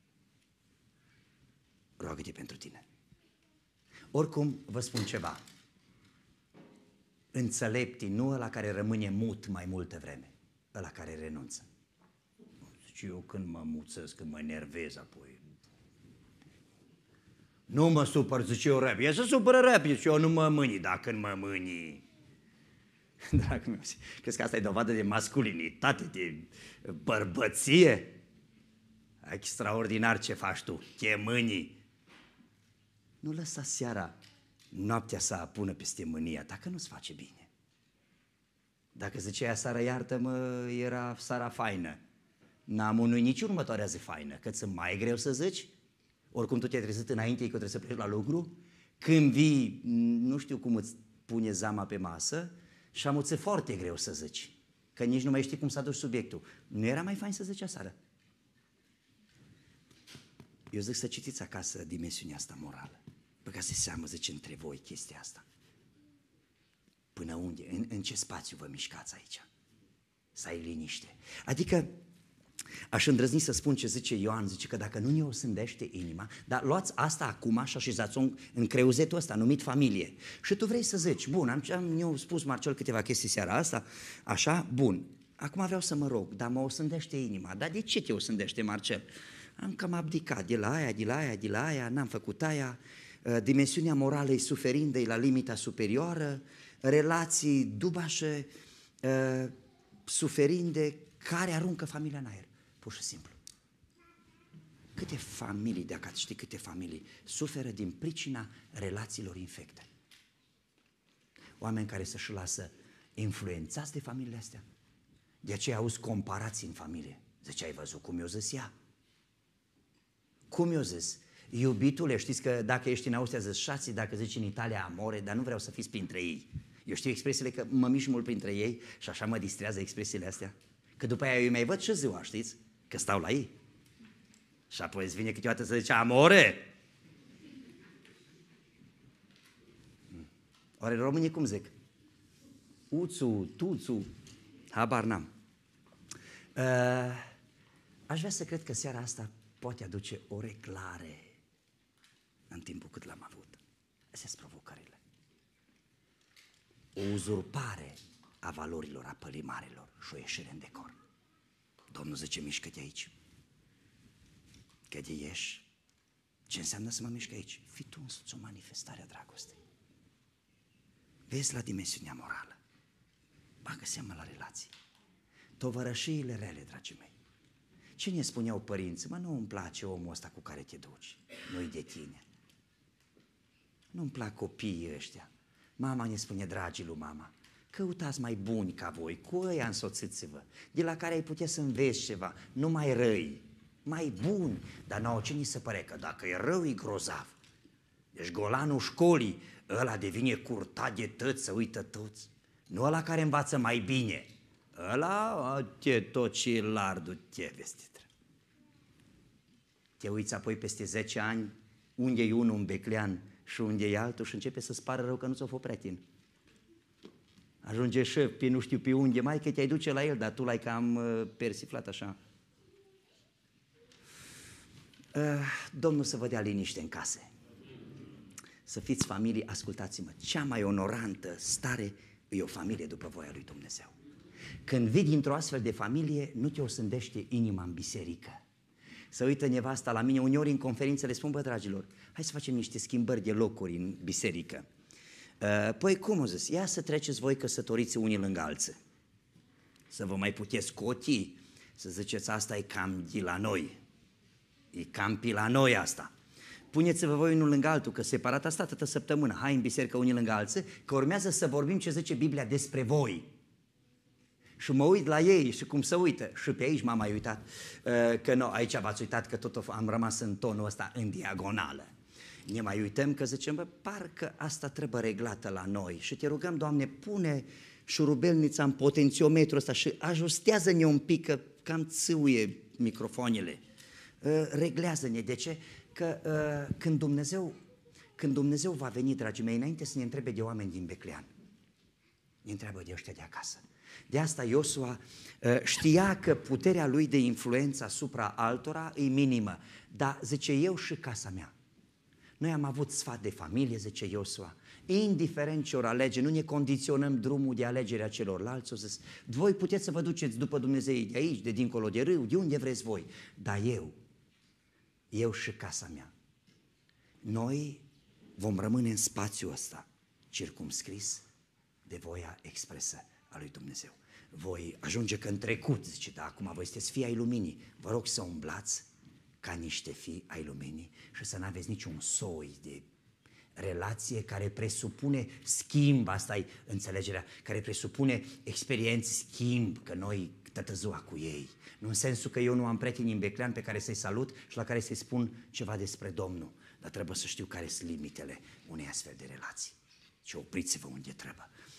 roagă-te pentru tine. Oricum, vă spun ceva. Înțeleptii, nu ăla care rămâne mut mai multă vreme, ăla care renunță. Zice, eu când mă muțesc, când mă enervez apoi. Nu mă supăr, zice eu răp. E să supără răp, zice eu nu mă mâni, dar când mă mâni. Dragul meu, crezi că asta e dovadă de masculinitate, de bărbăție? Extraordinar ce faci tu, te mâni. Nu lăsa seara, noaptea să apună peste mânia ta, că nu-ți face bine. Dacă zicea seara, iartă-mă, era seara faină. N-am unui nici următoarea zi faină, că ți mai greu să zici. Oricum tu te-ai trezit înainte că trebuie să pleci la lucru. Când vii, nu știu cum îți pune zama pe masă și am ți foarte greu să zici, că nici nu mai știi cum să aduci subiectul. Nu era mai fain să zici aseară? Eu zic să citiți acasă dimensiunea asta morală. Băgați seamă, zice, între voi chestia asta. Până unde? În, în ce spațiu vă mișcați aici? Să ai liniște. Adică, aș îndrăzni să spun ce zice Ioan, zice că dacă nu ne osândește inima, dar luați asta acum și așezați-o în, în creuzetul ăsta numit familie. Și tu vrei să zici, bun, am, am eu spus Marcel câteva chestii seara asta, așa, bun, acum vreau să mă rog, dar mă osândește inima. Dar de ce te osândește, Marcel? Am cam abdicat de la aia, de la aia, de la aia, n-am făcut aia, dimensiunea morală e suferindă, e la limita superioară, relații dubașe, suferinde, care aruncă familia în aer, pur și simplu. Câte familii, dacă ați ști câte familii, suferă din pricina relațiilor infecte. Oameni care să-și lasă influențați de familiile astea. De aceea auzi comparații în familie. Zice, ai văzut cum i-o zis ea? Cum i-o zis? Iubitule, știți că dacă ești în Austria zici șații, dacă zici în Italia amore, dar nu vreau să fiți printre ei. Eu știu expresiile că mă mișc mult printre ei și așa mă distrează expresiile astea. Că după aia eu mai văd și ziua, știți? Că stau la ei. Și apoi îți vine câteodată să zice amore. Oare românii cum zic? Uțu, tuțu, habar n-am. Uh, aș vrea să cred că seara asta poate aduce o reclare în timpul cât l-am avut. Astea sunt provocările. O uzurpare a valorilor, a pălimarilor și o ieșire în decor. Domnul zice, mișcă-te aici. Că de ieși, ce înseamnă să mă mișc aici? Fii tu însuți o manifestare a dragostei. Vezi la dimensiunea morală. Bagă seama la relații. Tovărășiile rele, dragii mei. Ce ne spuneau părinții? Mă, nu îmi place omul ăsta cu care te duci. Nu-i de tine. Nu-mi plac copiii ăștia. Mama ne spune, dragii lui mama, căutați mai buni ca voi, cu ăia însoțiți-vă, de la care ai putea să înveți ceva, nu mai răi, mai buni. Dar nouă ce ni se pare? Că dacă e rău, e grozav. Deci golanul școlii, ăla devine curtat de tăți, să uită toți. Nu ăla care învață mai bine. Ăla, te tot și lardu, te vestitră. Te uiți apoi peste zece ani, unde e unul în Beclean și unde e altul și începe să-ți pară rău că nu ți-o fă prieten. Ajunge șef pe nu știu pe unde, mai că te-ai duce la el, dar tu l-ai cam uh, persiflat așa. Uh, Domnul să vă dea liniște în case. Să fiți familii, ascultați-mă, cea mai onorantă stare e o familie după voia lui Dumnezeu. Când vii dintr-o astfel de familie, nu te osândește inima în biserică. Să uită nevasta la mine, uneori în conferințe le spun, bă, dragilor, hai să facem niște schimbări de locuri în biserică. Păi cum o zis? Ia să treceți voi căsătoriți unii lângă alții. Să vă mai puteți scoti, să ziceți, asta e cam de la noi. E cam pe la noi asta. Puneți-vă voi unul lângă altul, că separat asta atâta săptămână. Hai în biserică unii lângă alții, că urmează să vorbim ce zice Biblia despre voi. Și mă uit la ei și cum să uită. Și pe aici m-am mai uitat, că nu, aici v-ați uitat că tot am rămas în tonul ăsta în diagonală. Ne mai uităm că zicem, bă, parcă asta trebuie reglată la noi și te rugăm, Doamne, pune șurubelnița în potențiometru ăsta și ajustează-ne un pic, că cam țâuie microfoanele. Reglează-ne. De ce? Că când Dumnezeu, când Dumnezeu va veni, dragii mei, înainte să ne întrebe de oameni din Beclean, ne întreabă de ăștia de acasă. De asta Iosua știa că puterea lui de influență asupra altora e minimă, dar zice, eu și casa mea Noi am avut sfat de familie, zice Iosua. Indiferent ce ori alege, nu ne condiționăm drumul de alegere a celorlalți. O să, voi puteți să vă duceți după Dumnezeu de aici, de dincolo de râu, de unde vreți voi. Dar eu, eu și casa mea, noi vom rămâne în spațiul ăsta, circumscris de voia expresă a lui Dumnezeu. Voi ajunge că în trecut, zice, da, acum voi sunteți fii ai luminii, vă rog să umblați ca niște fii ai luminii și să nu aveți niciun soi de relație care presupune schimb, asta e înțelegerea, care presupune experiențe, schimb, că noi tătăzua cu ei. Nu în sensul că eu nu am prieteni în Beclean pe care să-i salut și la care să-i spun ceva despre Domnul, dar trebuie să știu care sunt limitele unei astfel de relații. Și opriți-vă unde trebuie.